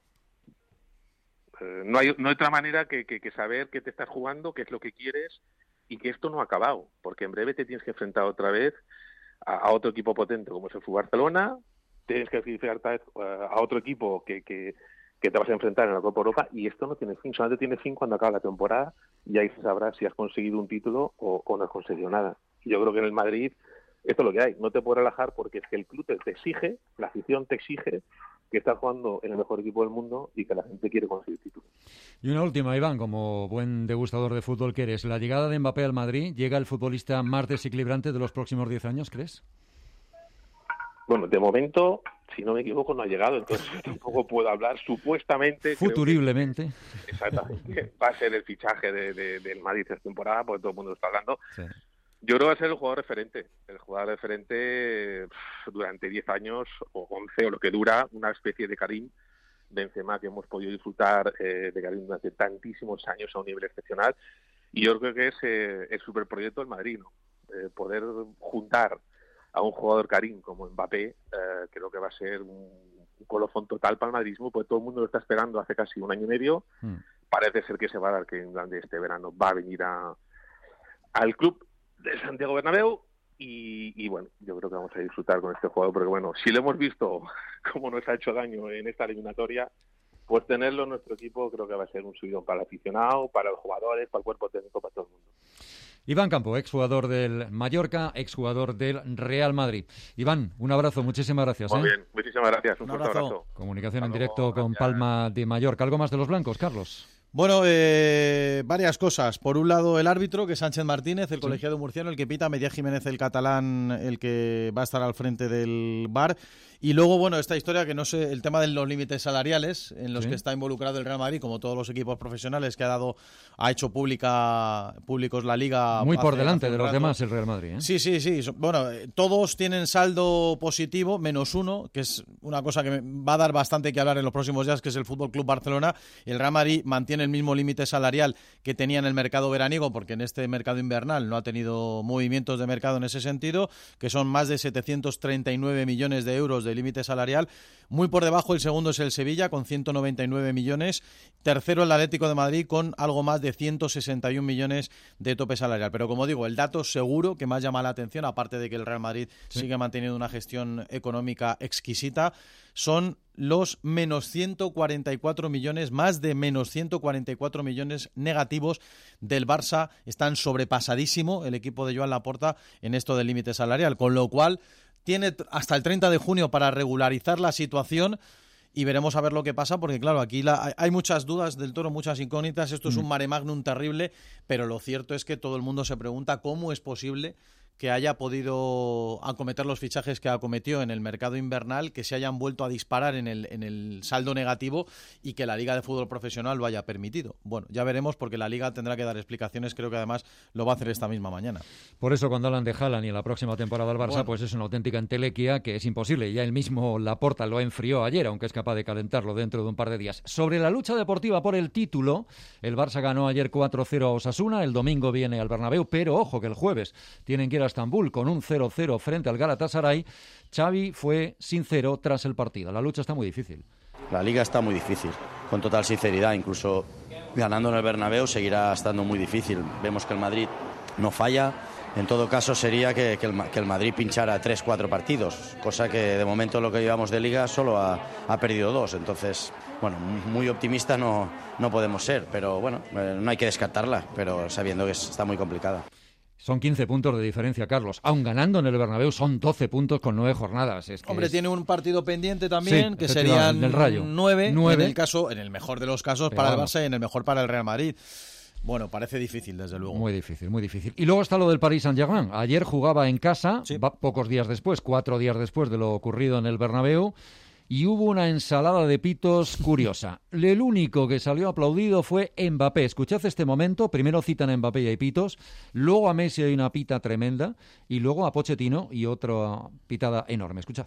No hay otra manera que saber qué te estás jugando, qué es lo que quieres y que esto no ha acabado, porque en breve te tienes que enfrentar otra vez a otro equipo potente como es el FC Barcelona, tienes que enfrentar a otro equipo que te vas a enfrentar en la Copa Europa, y esto no tiene fin, solamente tiene fin cuando acabe la temporada y ahí se sabrá si has conseguido un título o no has conseguido nada. Yo creo que en el Madrid esto es lo que hay, no te puedes relajar porque es que el club te exige, la afición te exige que estás jugando en el mejor equipo del mundo y que la gente quiere conseguir títulos. Y una última, Iván, como buen degustador de fútbol que eres, ¿la llegada de Mbappé al Madrid llega el futbolista más desequilibrante de los próximos 10 años, crees? Bueno, de momento, si no me equivoco, no ha llegado, entonces tampoco puedo hablar. Supuestamente... Futuriblemente. Exactamente. Va a ser el fichaje del Madrid esta temporada, porque todo el mundo lo está hablando. Sí. Yo creo que va a ser el jugador referente. El jugador referente durante 10 años, o 11, o lo que dura, una especie de Karim Benzema, que hemos podido disfrutar de Karim durante tantísimos años a un nivel excepcional. Y yo creo que es el superproyecto del Madrid, ¿no? Poder juntar a un jugador Karim como Mbappé, creo que va a ser un colofón total para el madridismo, porque todo el mundo lo está esperando hace casi un año y medio. Parece ser que se va a dar que durante este verano va a venir al club de Santiago Bernabéu y bueno, yo creo que vamos a disfrutar con este jugador, porque bueno, si lo hemos visto cómo nos ha hecho daño en esta eliminatoria, pues tenerlo en nuestro equipo creo que va a ser un subidón para el aficionado, para los jugadores, para el cuerpo técnico, para todo el mundo. Iván Campo, exjugador del Mallorca, exjugador del Real Madrid. Iván, un abrazo, muchísimas gracias. Muy bien, muchísimas gracias. Un fuerte abrazo. Comunicación en directo con Palma de Mallorca. ¿Algo más de los blancos, Carlos? Bueno, varias cosas. Por un lado, el árbitro, que es Sánchez Martínez, el colegiado murciano, el que pita, Medía Jiménez, el catalán, el que va a estar al frente del VAR. Y luego, bueno, esta historia que no sé, el tema de los límites salariales en los que está involucrado el Real Madrid, como todos los equipos profesionales que ha hecho públicos la Liga. Muy por delante de los demás el Real Madrid, ¿eh? Sí. Bueno, todos tienen saldo positivo, menos uno, que es una cosa que va a dar bastante que hablar en los próximos días, que es el Fútbol Club Barcelona. El Real Madrid mantiene el mismo límite salarial que tenía en el mercado veraniego, porque en este mercado invernal no ha tenido movimientos de mercado en ese sentido, que son más de 739 millones de euros de límite salarial. Muy por debajo, el segundo es el Sevilla, con 199 millones. Tercero, el Atlético de Madrid, con algo más de 161 millones de tope salarial. Pero como digo, el dato seguro que más llama la atención, aparte de que el Real Madrid sigue manteniendo una gestión económica exquisita, son los menos 144 millones, más de menos 144 millones negativos del Barça. Están sobrepasadísimo el equipo de Joan Laporta en esto del límite salarial, con lo cual tiene hasta el 30 de junio para regularizar la situación y veremos a ver lo que pasa, porque claro, aquí hay muchas dudas del Toro, muchas incógnitas. Esto es un mare magnum terrible, pero lo cierto es que todo el mundo se pregunta cómo es posible que haya podido acometer los fichajes que acometió en el mercado invernal, que se hayan vuelto a disparar en el saldo negativo y que la Liga de Fútbol Profesional lo haya permitido. Bueno, ya veremos, porque la Liga tendrá que dar explicaciones, creo que además lo va a hacer esta misma mañana. Por eso cuando hablan de Haaland y en la próxima temporada del Barça, pues es una auténtica entelequia que es imposible. Ya el mismo Laporta lo enfrió ayer, aunque es capaz de calentarlo dentro de un par de días. Sobre la lucha deportiva por el título, el Barça ganó ayer 4-0 a Osasuna, el domingo viene al Bernabéu, pero ojo que el jueves tienen que ir a Estambul con un 0-0 frente al Galatasaray. Xavi fue sincero tras el partido. La lucha está muy difícil. La Liga está muy difícil, con total sinceridad. Incluso ganando en el Bernabéu seguirá estando muy difícil. Vemos que el Madrid no falla. En todo caso sería que el Madrid pinchara 3-4 partidos, cosa que de momento lo que llevamos de Liga solo ha perdido 2. Entonces, bueno, muy optimistas no podemos ser, pero bueno, no hay que descartarla, pero sabiendo que está muy complicada. Son 15 puntos de diferencia, Carlos. Aun ganando en el Bernabéu son 12 puntos con 9 jornadas. Hombre, tiene un partido pendiente también, que serían 9 en el mejor de los casos para el Barça y en el mejor para el Real Madrid. Bueno, parece difícil, desde luego. Muy difícil, muy difícil. Y luego está lo del Paris Saint-Germain. Ayer jugaba en casa, pocos días después, 4 días después de lo ocurrido en el Bernabéu, y hubo una ensalada de pitos curiosa. El único que salió aplaudido fue Mbappé. Escuchad este momento. Primero citan a Mbappé y hay pitos, luego a Messi hay una pita tremenda, y luego a Pochettino y otra pitada enorme. Escuchad.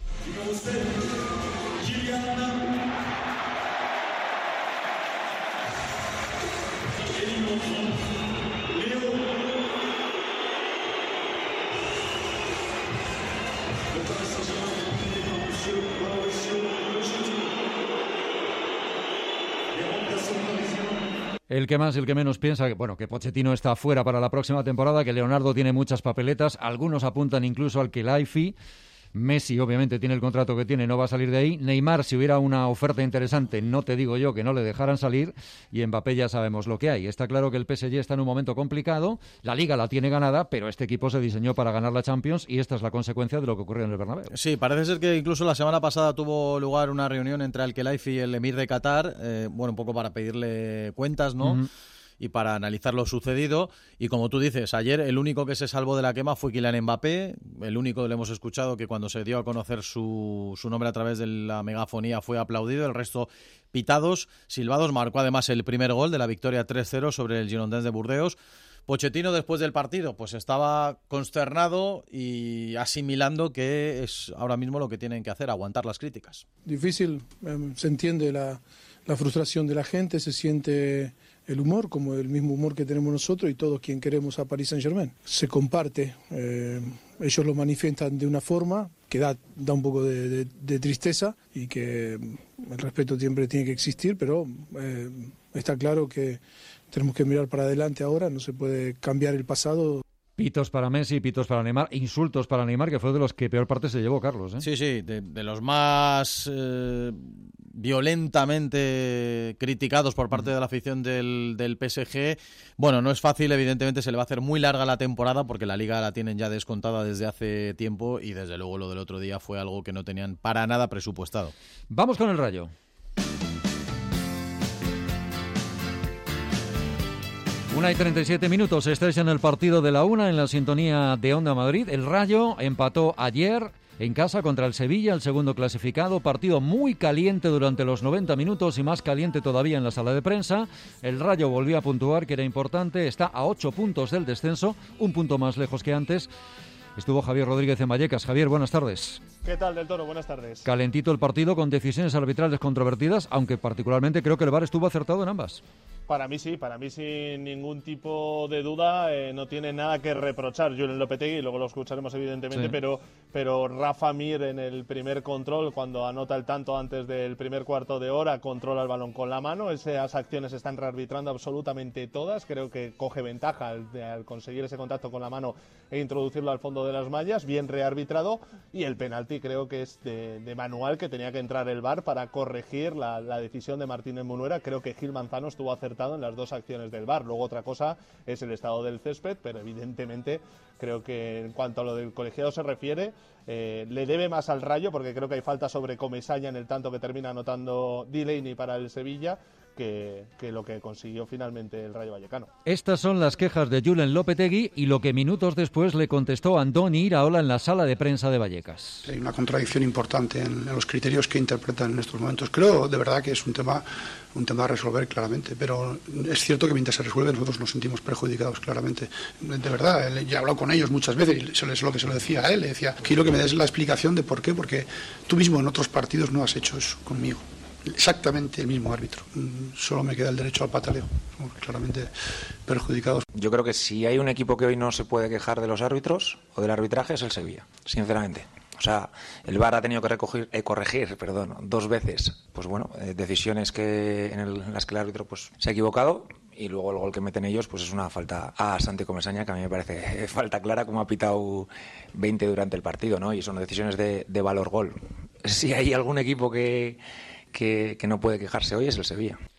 El que más, el que menos piensa que Pochettino está fuera para la próxima temporada, que Leonardo tiene muchas papeletas, algunos apuntan incluso al Khelaifi. Messi obviamente tiene el contrato que tiene, no va a salir de ahí. Neymar, si hubiera una oferta interesante, no te digo yo que no le dejaran salir. Y Mbappé ya sabemos lo que hay. Está claro que el PSG está en un momento complicado, la Liga la tiene ganada, pero este equipo se diseñó para ganar la Champions y esta es la consecuencia de lo que ocurrió en el Bernabéu. Sí, parece ser que incluso la semana pasada tuvo lugar una reunión entre Al-Khelaifi y el emir de Qatar, un poco para pedirle cuentas, ¿no? Uh-huh. Y para analizar lo sucedido. Y como tú dices, ayer el único que se salvó de la quema fue Kylian Mbappé, el único le hemos escuchado que cuando se dio a conocer su nombre a través de la megafonía fue aplaudido, el resto pitados, silbados. Marcó además el primer gol de la victoria 3-0 sobre el Girondins de Burdeos. Pochettino después del partido pues estaba consternado y asimilando que es ahora mismo lo que tienen que hacer, aguantar las críticas. Difícil, se entiende la frustración de la gente, se siente el humor, como el mismo humor que tenemos nosotros y todos quien queremos a Paris Saint-Germain. Se comparte, ellos lo manifiestan de una forma que da un poco de tristeza y que el respeto siempre tiene que existir, pero está claro que tenemos que mirar para adelante ahora, no se puede cambiar el pasado. Pitos para Messi, pitos para Neymar, insultos para Neymar, que fue de los que peor parte se llevó Carlos. Sí, de los más violentamente criticados por parte de la afición del PSG. Bueno, no es fácil, evidentemente se le va a hacer muy larga la temporada porque la Liga la tienen ya descontada desde hace tiempo y desde luego lo del otro día fue algo que no tenían para nada presupuestado. Vamos con el Rayo. Una y 37 minutos, estáis en el partido de la una en la sintonía de Onda Madrid. El Rayo empató ayer en casa contra el Sevilla, el segundo clasificado. Partido muy caliente durante los 90 minutos y más caliente todavía en la sala de prensa. El Rayo volvió a puntuar, que era importante. Está a 8 puntos del descenso, un punto más lejos que antes. Estuvo Javier Rodríguez en Vallecas. Javier, buenas tardes. ¿Qué tal, Del Toro? Buenas tardes. Calentito el partido con decisiones arbitrales controvertidas, aunque particularmente creo que el VAR estuvo acertado en ambas. Para mí sin ningún tipo de duda, no tiene nada que reprochar Julen Lopetegui, luego lo escucharemos evidentemente, sí. pero Rafa Mir en el primer control, cuando anota el tanto antes del primer cuarto de hora, controla el balón con la mano. Esas acciones se están rearbitrando absolutamente todas, creo que coge ventaja al conseguir ese contacto con la mano e introducirlo al fondo de las mallas, bien rearbitrado, y el penalti creo que es de manual, que tenía que entrar el VAR para corregir la decisión de Martínez Munuera. Creo que Gil Manzano estuvo acertado en las dos acciones del VAR. Luego otra cosa es el estado del césped, pero evidentemente creo que en cuanto a lo del colegiado se refiere, le debe más al Rayo, porque creo que hay falta sobre Comesaña en el tanto que termina anotando Delaney para el Sevilla, que lo que consiguió finalmente el Rayo Vallecano. Estas son las quejas de Julen Lopetegui y lo que minutos después le contestó Andoni Iraola en la sala de prensa de Vallecas. Hay una contradicción importante en los criterios que interpretan en estos momentos. Creo de verdad que es un tema a resolver claramente, pero es cierto que mientras se resuelve nosotros nos sentimos perjudicados claramente. De verdad, ya he hablado con ellos muchas veces y eso es lo que se lo decía a él. Le decía, quiero que me des la explicación de por qué, porque tú mismo en otros partidos no has hecho eso conmigo. Exactamente el mismo árbitro. Solo me queda el derecho al pataleo. Somos claramente perjudicados. Yo creo que si hay un equipo que hoy no se puede quejar de los árbitros o del arbitraje es el Sevilla, sinceramente. O sea, el VAR ha tenido que corregir 2 veces, pues bueno, decisiones en las que el árbitro pues se ha equivocado, y luego el gol que meten ellos pues es una falta a Santi Comesaña, que a mí me parece falta clara, como ha pitado 20 durante el partido, ¿no? Y son decisiones de valor gol. Si hay algún equipo que no puede quejarse hoy es el Sevilla.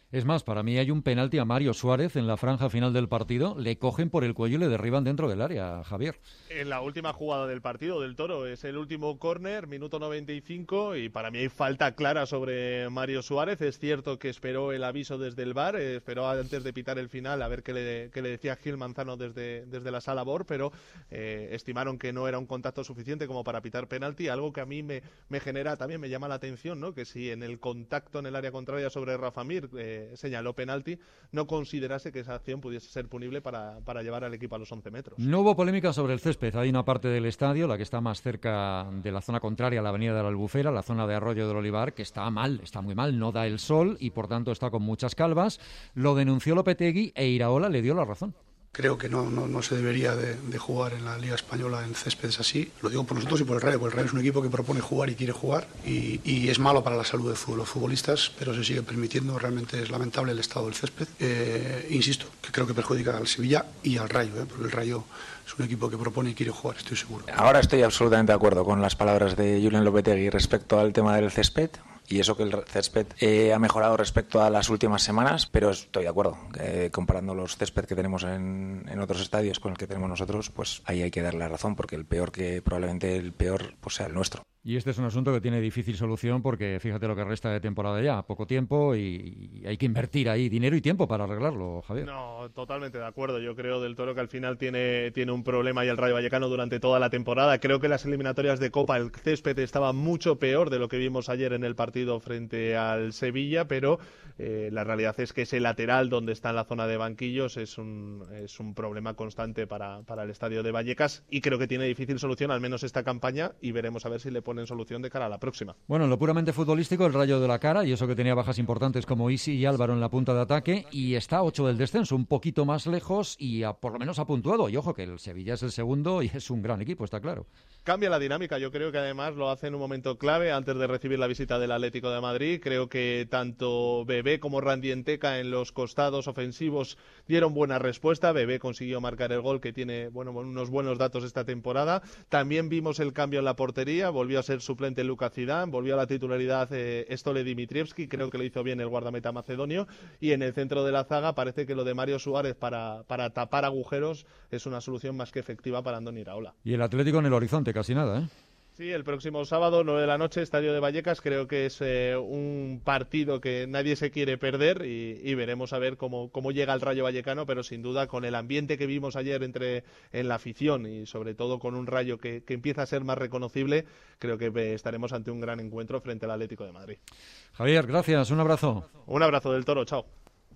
Es más, para mí hay un penalti a Mario Suárez en la franja final del partido, le cogen por el cuello y le derriban dentro del área, Javier. En la última jugada del partido del Toro, es el último córner, minuto 95, y para mí hay falta clara sobre Mario Suárez. Es cierto que esperó el aviso desde el VAR, esperó antes de pitar el final a ver qué le decía Gil Manzano desde la sala VAR, pero estimaron que no era un contacto suficiente como para pitar penalti, algo que a mí me genera, también me llama la atención, ¿no? Que si en el contacto en el área contraria sobre Rafa Mir señaló penalti, no considerase que esa acción pudiese ser punible para llevar al equipo a los 11 metros. No hubo polémica sobre el césped. Hay una parte del estadio, la que está más cerca de la zona contraria a la avenida de la Albufera, la zona de Arroyo del Olivar, que está mal, está muy mal, no da el sol y por tanto está con muchas calvas. Lo denunció Lopetegui e Iraola le dio la razón. Creo que no se debería de jugar en la Liga Española en céspedes así. Lo digo por nosotros y por el Rayo, porque el Rayo es un equipo que propone jugar y quiere jugar y es malo para la salud de los futbolistas, pero se sigue permitiendo. Realmente es lamentable el estado del césped. Insisto, que creo que perjudica al Sevilla y al Rayo, porque el Rayo es un equipo que propone y quiere jugar, estoy seguro. Ahora estoy absolutamente de acuerdo con las palabras de Julen Lopetegui respecto al tema del césped. Y eso que el césped ha mejorado respecto a las últimas semanas, pero estoy de acuerdo. Comparando los césped que tenemos en otros estadios con el que tenemos nosotros, pues ahí hay que darle la razón, porque probablemente el peor pues sea el nuestro. Y este es un asunto que tiene difícil solución porque fíjate lo que resta de temporada ya, poco tiempo y hay que invertir ahí dinero y tiempo para arreglarlo, Javier. No, totalmente de acuerdo. Yo creo del Toro que al final tiene un problema y el Rayo Vallecano durante toda la temporada. Creo que las eliminatorias de Copa el césped estaba mucho peor de lo que vimos ayer en el partido frente al Sevilla, pero la realidad es que ese lateral donde está en la zona de banquillos es un problema constante para el estadio de Vallecas y creo que tiene difícil solución al menos esta campaña y veremos a ver si le ponen solución de cara a la próxima. Bueno, en lo puramente futbolístico, el Rayo de la cara, y eso que tenía bajas importantes como Isi y Álvaro en la punta de ataque, y está a 8 del descenso, un poquito más lejos y por lo menos ha puntuado. Y ojo que el Sevilla es el segundo y es un gran equipo, está claro. Cambia la dinámica, yo creo que además lo hace en un momento clave antes de recibir la visita del Atlético de Madrid. Creo que tanto Bebé como Randy Enteca en los costados ofensivos dieron buena respuesta. Bebé consiguió marcar el gol que tiene unos buenos datos esta temporada. También vimos el cambio en la portería, volvió a ser suplente Luka Zidane, volvió a la titularidad Stole Dimitrievski, creo que lo hizo bien el guardameta macedonio, y en el centro de la zaga parece que lo de Mario Suárez para tapar agujeros es una solución más que efectiva para Andoni Iraola. Y el Atlético en el horizonte, casi nada, ¿eh? Sí, el próximo sábado, 9 de la noche, Estadio de Vallecas. Creo que es un partido que nadie se quiere perder y veremos a ver cómo llega el Rayo Vallecano, pero sin duda con el ambiente que vimos ayer en la afición y sobre todo con un Rayo que empieza a ser más reconocible, creo que estaremos ante un gran encuentro frente al Atlético de Madrid. Javier, gracias, un abrazo. Un abrazo del Toro, chao.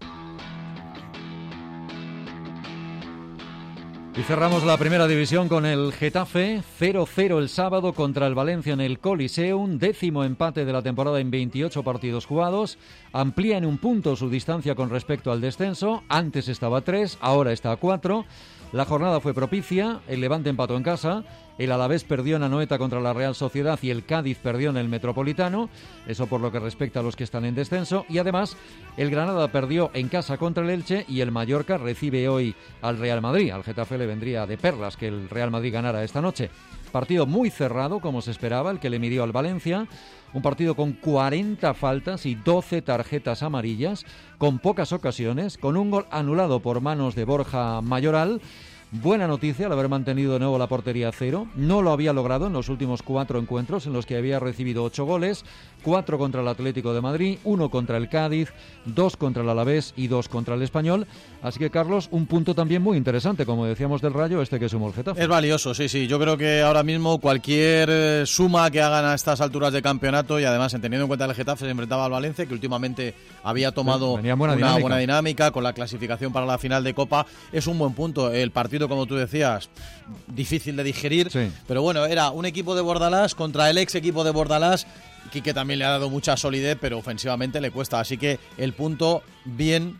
Y cerramos la primera división con el Getafe, 0-0 el sábado contra el Valencia en el Coliseum, 10º empate de la temporada en 28 partidos jugados, amplía en un punto su distancia con respecto al descenso, antes estaba a 3, ahora está a 4, la jornada fue propicia, el Levante empató en casa, el Alavés perdió en Anoeta contra la Real Sociedad y el Cádiz perdió en el Metropolitano, eso por lo que respecta a los que están en descenso, y además el Granada perdió en casa contra el Elche y el Mallorca recibe hoy al Real Madrid. Al Getafe le vendría de perlas que el Real Madrid ganara esta noche. Partido muy cerrado, como se esperaba, el que le midió al Valencia, un partido con 40 faltas y 12 tarjetas amarillas, con pocas ocasiones, con un gol anulado por manos de Borja Mayoral. Buena noticia al haber mantenido de nuevo la portería a 0. No lo había logrado en los últimos 4 encuentros en los que había recibido 8 goles, 4 contra el Atlético de Madrid, 1 contra el Cádiz, 2 contra el Alavés y 2 contra el Español. Así que, Carlos, un punto también muy interesante, como decíamos del Rayo, que sumó el Getafe. Es valioso, sí. Yo creo que ahora mismo cualquier suma que hagan a estas alturas de campeonato, y además teniendo en cuenta el Getafe se enfrentaba al Valencia, que últimamente había tomado una buena dinámica con la clasificación para la final de Copa, es un buen punto. El partido, como tú decías, difícil de digerir, sí. Pero bueno, era un equipo de Bordalás contra el ex equipo de Bordalás, que también le ha dado mucha solidez, pero ofensivamente le cuesta. Así que el punto bien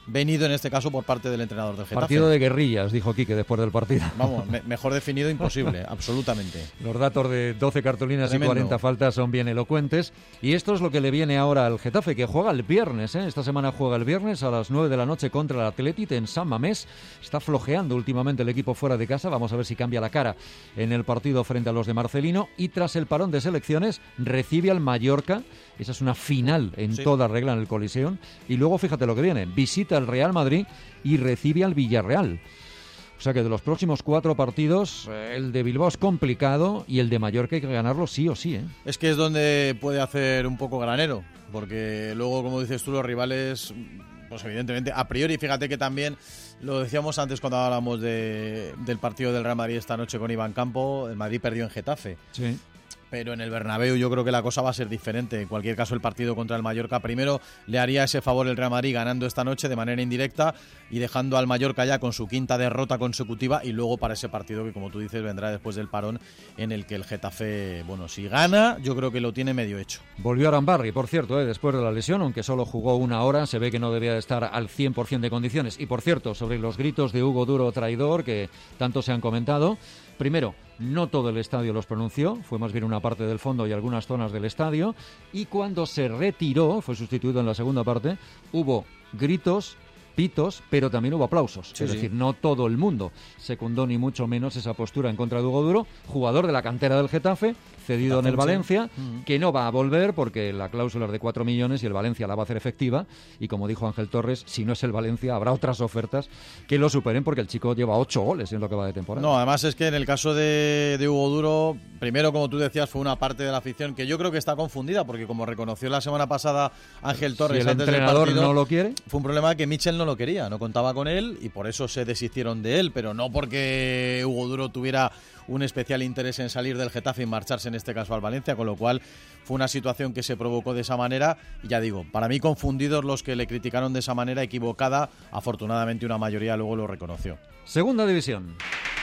venido en este caso por parte del entrenador del Getafe. Partido de guerrillas, dijo Quique después del partido. Vamos, mejor definido imposible, absolutamente. Los datos de 12 cartulinas Tremendo. y 40 faltas son bien elocuentes. Y esto es lo que le viene ahora al Getafe, que juega el viernes. Esta semana juega el viernes a las 9 de la noche contra el Athletic en San Mamés. Está flojeando últimamente el equipo fuera de casa. Vamos a ver si cambia la cara en el partido frente a los de Marcelino. Y tras el parón de selecciones, recibe al Mallorca. Esa es una final en toda regla en el Coliseum. Y luego fíjate lo que viene. Visita el Real Madrid y recibe al Villarreal. O sea que de los próximos 4 partidos, el de Bilbao es complicado y el de Mallorca hay que ganarlo sí o sí. Es que es donde puede hacer un poco granero, porque luego, como dices tú, los rivales, pues evidentemente, a priori, fíjate que también, lo decíamos antes cuando hablábamos del partido del Real Madrid esta noche con Iván Campo, el Madrid perdió en Getafe. Sí. Pero en el Bernabéu yo creo que la cosa va a ser diferente. En cualquier caso, el partido contra el Mallorca primero le haría ese favor el Real Madrid ganando esta noche de manera indirecta y dejando al Mallorca ya con su 5ª derrota consecutiva, y luego para ese partido que, como tú dices, vendrá después del parón, en el que el Getafe, bueno, si gana, yo creo que lo tiene medio hecho. Volvió Arambarri, por cierto, después de la lesión, aunque solo jugó 1 hora, se ve que no debía de estar al 100% de condiciones. Y por cierto, sobre los gritos de Hugo Duro traidor, que tanto se han comentado, primero, no todo el estadio los pronunció, fue más bien una parte del fondo y algunas zonas del estadio, y cuando se retiró, fue sustituido en la segunda parte, hubo gritos, pitos, pero también hubo aplausos. Sí, es sí. decir, no todo el mundo secundó ni mucho menos esa postura en contra de Hugo Duro, jugador de la cantera del Getafe, cedido en el Valencia, que no va a volver porque la cláusula es de 4 millones y el Valencia la va a hacer efectiva, y como dijo Ángel Torres, si no es el Valencia habrá otras ofertas que lo superen, porque el chico lleva 8 goles en lo que va de temporada. No, además es que en el caso de Hugo Duro, primero, como tú decías, fue una parte de la afición que yo creo que está confundida, porque como reconoció la semana pasada Ángel Torres, si el antes entrenador del partido, no lo quiere, fue un problema que Mitchell no lo quería, no contaba con él y por eso se deshicieron de él, pero no porque Hugo Duro tuviera un especial interés en salir del Getafe y marcharse en este caso al Valencia, con lo cual fue una situación que se provocó de esa manera, y ya digo, para mí confundidos los que le criticaron de esa manera equivocada. Afortunadamente una mayoría luego lo reconoció. Segunda división.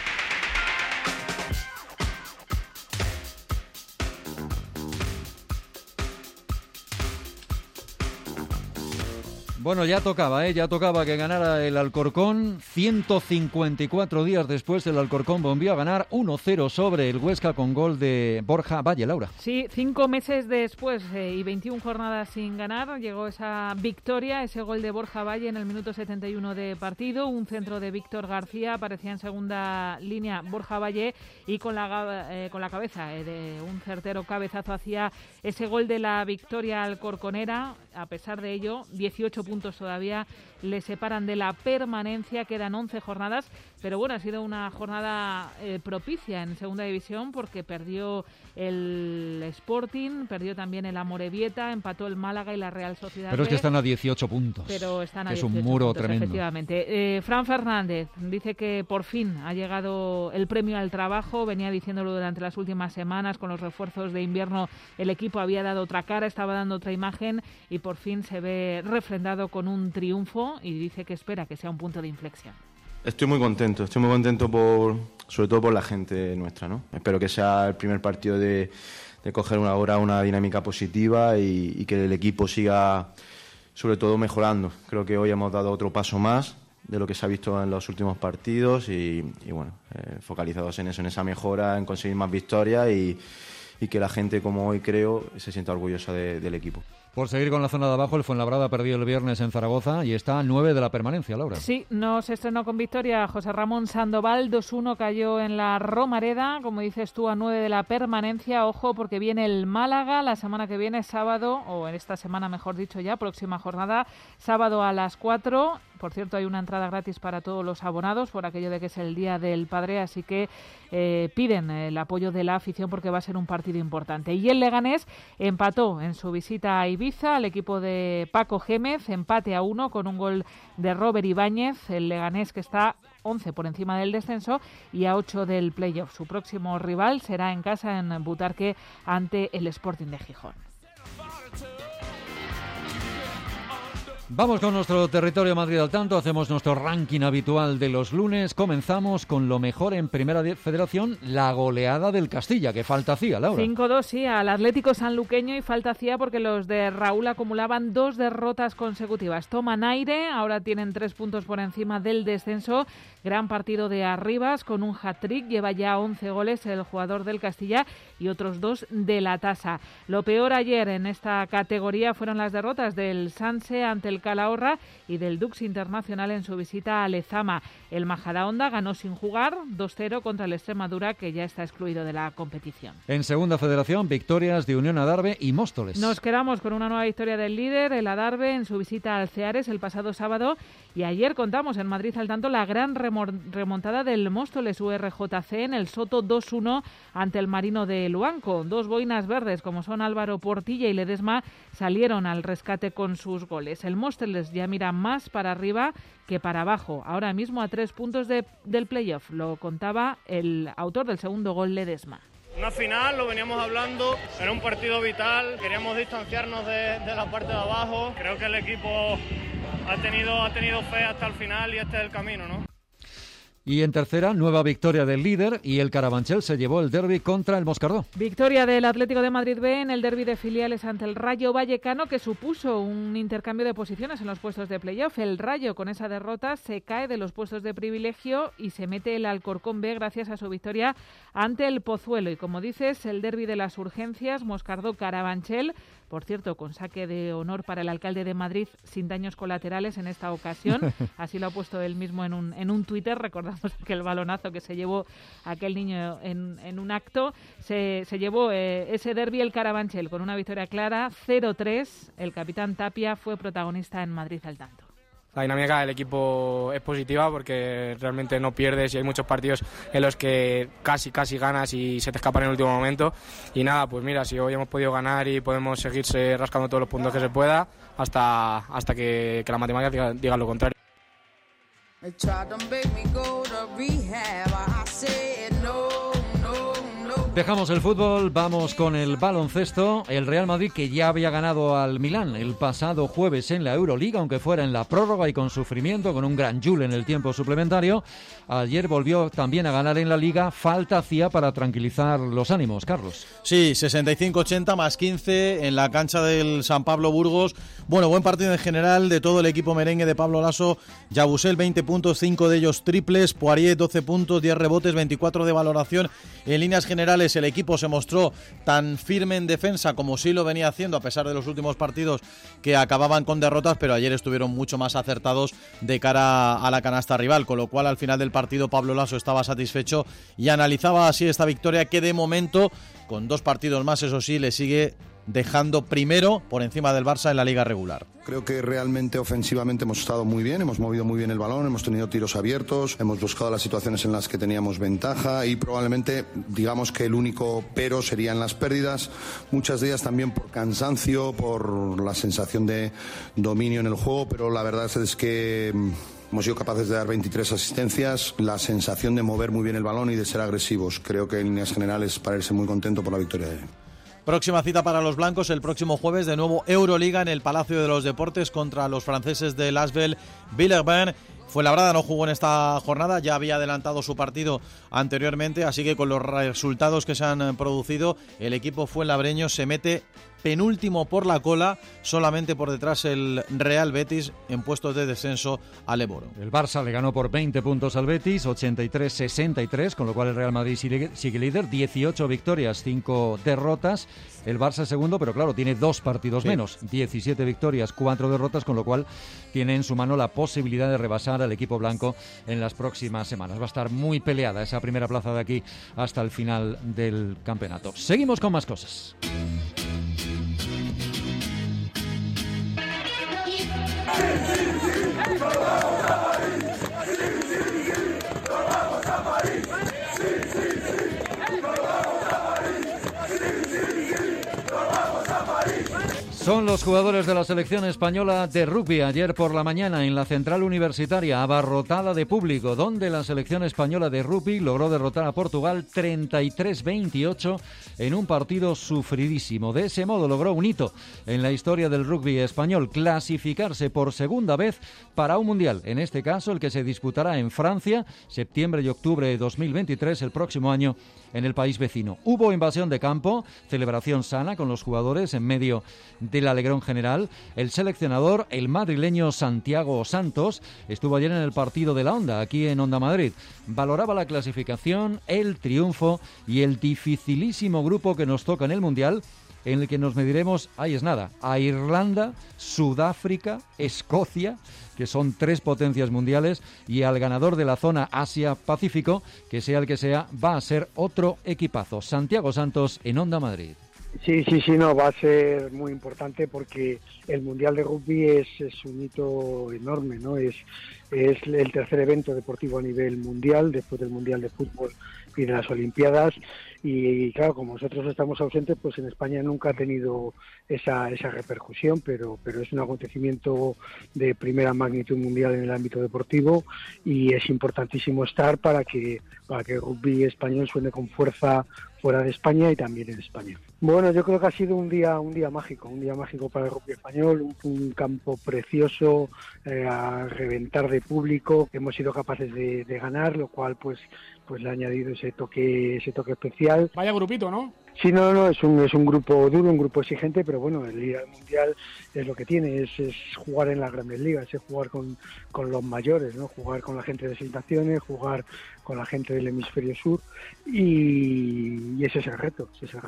Bueno, ya tocaba que ganara el Alcorcón. 154 días después, el Alcorcón volvió a ganar 1-0 sobre el Huesca con gol de Borja Valle. Laura. Sí, 5 meses después y 21 jornadas sin ganar, llegó esa victoria, ese gol de Borja Valle en el minuto 71 de partido. Un centro de Víctor García, aparecía en segunda línea Borja Valle, y con la cabeza de un certero cabezazo hacía ese gol de la victoria alcorconera. A pesar de ello, 18 puntos todavía le separan de la permanencia, quedan 11 jornadas, pero bueno, ha sido una jornada propicia en segunda división, porque perdió el Sporting, perdió también el Amorebieta, empató el Málaga y la Real Sociedad. Pero es que están a 18 puntos. Pero están a es 18 un muro puntos, tremendo. Efectivamente. Fran Fernández dice que por fin ha llegado el premio al trabajo, venía diciéndolo durante las últimas semanas, con los refuerzos de invierno el equipo había dado otra cara, estaba dando otra imagen, y por fin se ve refrendado con un triunfo, y dice que espera que sea un punto de inflexión. Estoy muy contento sobre todo por la gente nuestra, ¿no? Espero que sea el primer partido de coger ahora una dinámica positiva y que el equipo siga sobre todo mejorando. Creo que hoy hemos dado otro paso más de lo que se ha visto en los últimos partidos y bueno, focalizados en eso, en esa mejora, en conseguir más victorias y que la gente, como hoy creo, se sienta orgullosa del equipo. Por seguir con la zona de abajo, el Fuenlabrada perdió el viernes en Zaragoza y está a 9 de la permanencia, Laura. Sí, no se estrenó con victoria José Ramón Sandoval, 2-1 cayó en la Romareda, como dices tú, a 9 de la permanencia. Ojo, porque viene el Málaga la semana que viene, sábado, o en esta semana mejor dicho ya, próxima jornada, sábado a las 4. Por cierto, hay una entrada gratis para todos los abonados por aquello de que es el Día del Padre, así que piden el apoyo de la afición porque va a ser un partido importante. Y el Leganés empató en su visita a Ibiza al equipo de Paco Gémez, empate a 1 con un gol de Robert Ibáñez. El Leganés, que está 11 por encima del descenso y a 8 del playoff. Su próximo rival será en casa en Butarque ante el Sporting de Gijón. Vamos con nuestro territorio Madrid al tanto, hacemos nuestro ranking habitual de los lunes. Comenzamos con lo mejor en Primera Federación, la goleada del Castilla, que falta hacía, Laura. 5-2, sí, al Atlético Sanluqueño, y falta hacía porque los de Raúl acumulaban 2 derrotas consecutivas. Toman aire, ahora tienen 3 puntos por encima del descenso. Gran partido de Arribas con un hat-trick, lleva ya 11 goles el jugador del Castilla y otros 2 de la tasa. Lo peor ayer en esta categoría fueron las derrotas del Sanse ante el Calahorra y del Dux Internacional en su visita a Lezama. El Majadahonda ganó sin jugar 2-0 contra el Extremadura, que ya está excluido de la competición. En Segunda Federación, victorias de Unión Adarve y Móstoles. Nos quedamos con una nueva victoria del líder, el Adarve, en su visita al Ceares el pasado sábado, y ayer contamos en Madrid al tanto la gran remontada del Móstoles URJC en el Soto 2-1 ante el Marino de Luanco. 2 boinas verdes, como son Álvaro Portilla y Ledesma, salieron al rescate con sus goles. El Móstoles ya mira más para arriba que para abajo, ahora mismo a 3 puntos del playoff. Lo contaba el autor del segundo gol, Ledesma. Una final, lo veníamos hablando, era un partido vital, queríamos distanciarnos de la parte de abajo. Creo que el equipo ha tenido fe hasta el final y este es el camino, ¿no? Y en tercera, nueva victoria del líder, y el Carabanchel se llevó el derbi contra el Moscardó. Victoria del Atlético de Madrid B en el derbi de filiales ante el Rayo Vallecano, que supuso un intercambio de posiciones en los puestos de playoff. El Rayo, con esa derrota, se cae de los puestos de privilegio y se mete el Alcorcón B gracias a su victoria ante el Pozuelo. Y como dices, el derbi de las urgencias, Moscardó-Carabanchel, por cierto, con saque de honor para el alcalde de Madrid, sin daños colaterales en esta ocasión. Así lo ha puesto él mismo en un Twitter. Recordamos aquel balonazo que se llevó aquel niño en un acto. Se llevó ese derbi el Carabanchel con una victoria clara, 0-3. El capitán Tapia fue protagonista en Madrid al tanto. La dinámica del equipo es positiva porque realmente no pierdes y hay muchos partidos en los que casi ganas y se te escapan en el último momento. Y nada, pues mira, si hoy hemos podido ganar y podemos seguirse rascando todos los puntos que se pueda hasta que la matemática diga lo contrario. Dejamos el fútbol, vamos con el baloncesto. El Real Madrid, que ya había ganado al Milán el pasado jueves en la Euroliga, aunque fuera en la prórroga y con sufrimiento, con un gran Jul en el tiempo suplementario, ayer volvió también a ganar en la Liga. Falta hacía para tranquilizar los ánimos, Carlos. Sí, 65-80 más 15 en la cancha del San Pablo Burgos. Bueno, buen partido en general de todo el equipo merengue de Pablo Laso. Yabusel 20 puntos, 5 de ellos triples. Poirier 12 puntos, 10 rebotes, 24 de valoración. En líneas generales, el equipo se mostró tan firme en defensa como sí lo venía haciendo a pesar de los últimos partidos que acababan con derrotas, pero ayer estuvieron mucho más acertados de cara a la canasta rival, con lo cual al final del partido Pablo Laso estaba satisfecho y analizaba así esta victoria que de momento, con 2 partidos más, eso sí, le sigue dejando primero por encima del Barça en la liga regular. Creo que realmente ofensivamente hemos estado muy bien, hemos movido muy bien el balón, hemos tenido tiros abiertos, hemos buscado las situaciones en las que teníamos ventaja y probablemente digamos que el único pero serían las pérdidas, muchas de ellas también por cansancio, por la sensación de dominio en el juego, pero la verdad es que hemos sido capaces de dar 23 asistencias, la sensación de mover muy bien el balón y de ser agresivos. Creo que en líneas generales para irse muy contento por la victoria de hoy. Próxima cita para los blancos el próximo jueves, de nuevo Euroliga en el Palacio de los Deportes contra los franceses de Lasvel Villeurbanne. Fuenlabrada no jugó en esta jornada, ya había adelantado su partido anteriormente, así que con los resultados que se han producido, el equipo fuenlabreño se mete penúltimo por la cola, solamente por detrás el Real Betis en puestos de descenso al Eboro. El Barça le ganó por 20 puntos al Betis, 83-63, con lo cual el Real Madrid sigue líder, 18 victorias, 5 derrotas. El Barça segundo, pero claro, tiene 2 partidos menos, 17 victorias, 4 derrotas, con lo cual tiene en su mano la posibilidad de rebasar al equipo blanco en las próximas semanas. Va a estar muy peleada esa primera plaza de aquí hasta el final del campeonato. Seguimos con más cosas. Son los jugadores de la selección española de rugby. Ayer por la mañana en la central universitaria, abarrotada de público, donde la selección española de rugby logró derrotar a Portugal 33-28 en un partido sufridísimo. De ese modo logró un hito en la historia del rugby español, clasificarse por segunda vez para un mundial, en este caso el que se disputará en Francia, septiembre y octubre de 2023, el próximo año, en el país vecino. Hubo invasión de campo, celebración sana con los jugadores en medio del alegrón general. El seleccionador, el madrileño Santiago Santos, estuvo ayer en el partido de la Onda, aquí en Onda Madrid. Valoraba la clasificación, el triunfo y el dificilísimo grupo que nos toca en el Mundial, en el que nos mediremos, ahí es nada, a Irlanda, Sudáfrica, Escocia, que son 3 potencias mundiales, y al ganador de la zona Asia-Pacífico, que sea el que sea, va a ser otro equipazo. Santiago Santos en Onda Madrid. Sí, no, va a ser muy importante porque el Mundial de Rugby es un hito enorme, ¿no? Es el tercer evento deportivo a nivel mundial, después del Mundial de Fútbol y de las Olimpiadas, y claro, como nosotros estamos ausentes, pues en España nunca ha tenido esa repercusión, pero es un acontecimiento de primera magnitud mundial en el ámbito deportivo, y es importantísimo estar para que el rugby español suene con fuerza fuera de España y también en España. Bueno, yo creo que ha sido un día mágico para el rugby español, un campo precioso, a reventar de público. Hemos sido capaces de ganar, lo cual pues le ha añadido ese toque especial. Vaya grupito, ¿no? Sí, no, es un grupo duro, un grupo exigente, pero bueno, el ir al Mundial es lo que tiene, es jugar en las grandes ligas, es jugar con los mayores, ¿no? Jugar con la gente de 6 naciones, jugar con la gente del hemisferio sur, y ese es el reto,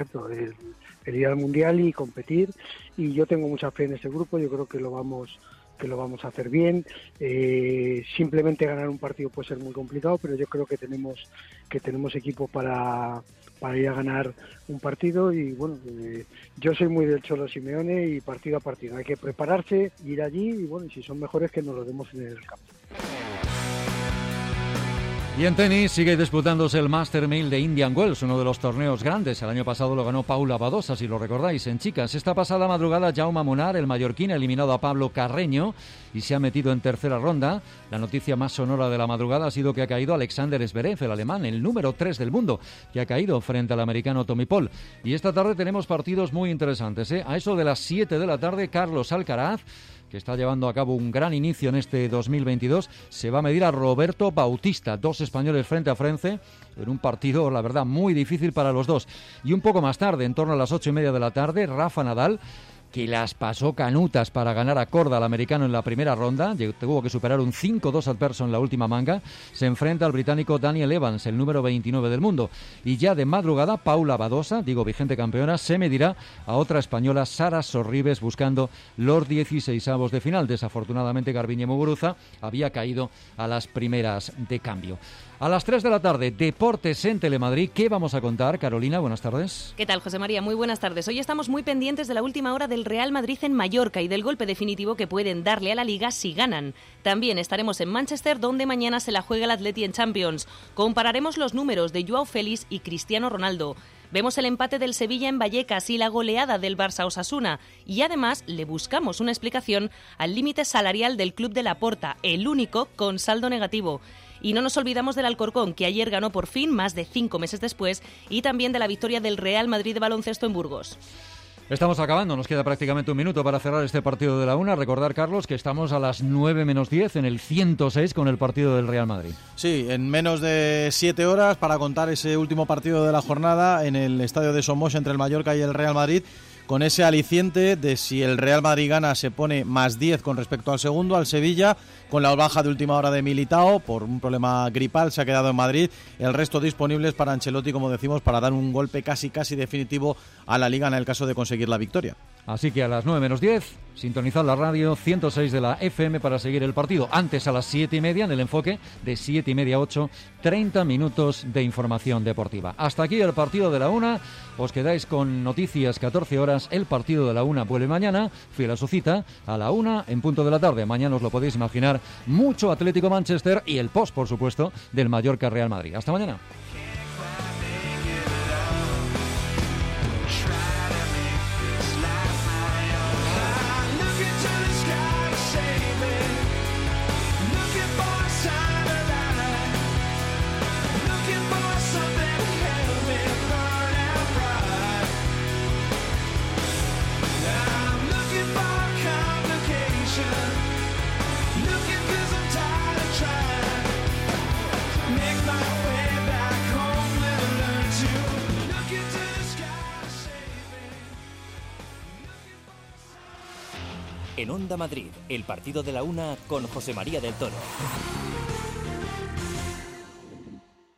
el ir al Mundial y competir, y yo tengo mucha fe en ese grupo. Yo creo que lo vamos a hacer bien. Simplemente ganar un partido puede ser muy complicado, pero yo creo que tenemos equipo para ir a ganar un partido, y bueno, yo soy muy del Cholo Simeone, y partido a partido hay que prepararse, ir allí, y bueno, si son mejores que nos lo demos en el campo. Y en tenis sigue disputándose el Master 1000 de Indian Wells, uno de los torneos grandes. El año pasado lo ganó Paula Badosa, si lo recordáis. En chicas, esta pasada madrugada, Jaume Munar, el mallorquín, ha eliminado a Pablo Carreño y se ha metido en tercera ronda. La noticia más sonora de la madrugada ha sido que ha caído Alexander Zverev, el alemán, el número 3 del mundo, que ha caído frente al americano Tommy Paul. Y esta tarde tenemos partidos muy interesantes, ¿eh? A eso de las 7 de la tarde, Carlos Alcaraz, que está llevando a cabo un gran inicio en este 2022, se va a medir a Roberto Bautista, 2 españoles frente a frente, en un partido, la verdad, muy difícil para los dos. Y un poco más tarde, en torno a las 8:30 de la tarde, Rafa Nadal, que las pasó canutas para ganar a Korda, al americano, en la primera ronda, tuvo que superar un 5-2 adverso en la última manga, se enfrenta al británico Daniel Evans, el número 29 del mundo. Y ya de madrugada, Paula Badosa, vigente campeona, se medirá a otra española, Sara Sorribes, buscando los 16avos de final. Desafortunadamente, Garbiñe Muguruza había caído a las primeras de cambio. A las 3 de la tarde, Deportes en Telemadrid. ¿Qué vamos a contar? Carolina, buenas tardes. ¿Qué tal, José María? Muy buenas tardes. Hoy estamos muy pendientes de la última hora del Real Madrid en Mallorca y del golpe definitivo que pueden darle a la Liga si ganan. También estaremos en Manchester, donde mañana se la juega el Atleti en Champions. Compararemos los números de Joao Félix y Cristiano Ronaldo. Vemos el empate del Sevilla en Vallecas y la goleada del Barça Osasuna. Y además le buscamos una explicación al límite salarial del club de Laporta, el único con saldo negativo. Y no nos olvidamos del Alcorcón, que ayer ganó por fin, más de 5 meses después, y también de la victoria del Real Madrid de baloncesto en Burgos. Estamos acabando, nos queda prácticamente un minuto para cerrar este partido de la una. Recordar, Carlos, que estamos a las 9 menos 10 en el 106 con el partido del Real Madrid. Sí, en menos de 7 horas para contar ese último partido de la jornada en el estadio de Somos entre el Mallorca y el Real Madrid, con ese aliciente de si el Real Madrid gana se pone más 10 con respecto al segundo, al Sevilla, con la baja de última hora de Militao por un problema gripal, se ha quedado en Madrid. El resto disponibles para Ancelotti, como decimos, para dar un golpe casi definitivo a la Liga en el caso de conseguir la victoria. Así que a las 9 menos 10, sintonizad la radio 106 de la FM para seguir el partido. Antes, a las 7:30, en el enfoque de 7:30 a 8, 30 minutos de información deportiva. Hasta aquí el partido de la una. Os quedáis con noticias, 14 horas. El partido de la una vuelve mañana, fiel a su cita, a la 1 en punto de la tarde. Mañana os lo podéis imaginar, mucho Atlético Manchester y el post, por supuesto, del Mallorca Real Madrid. Hasta mañana. En Onda Madrid, el partido de la 1 con José María del Toro.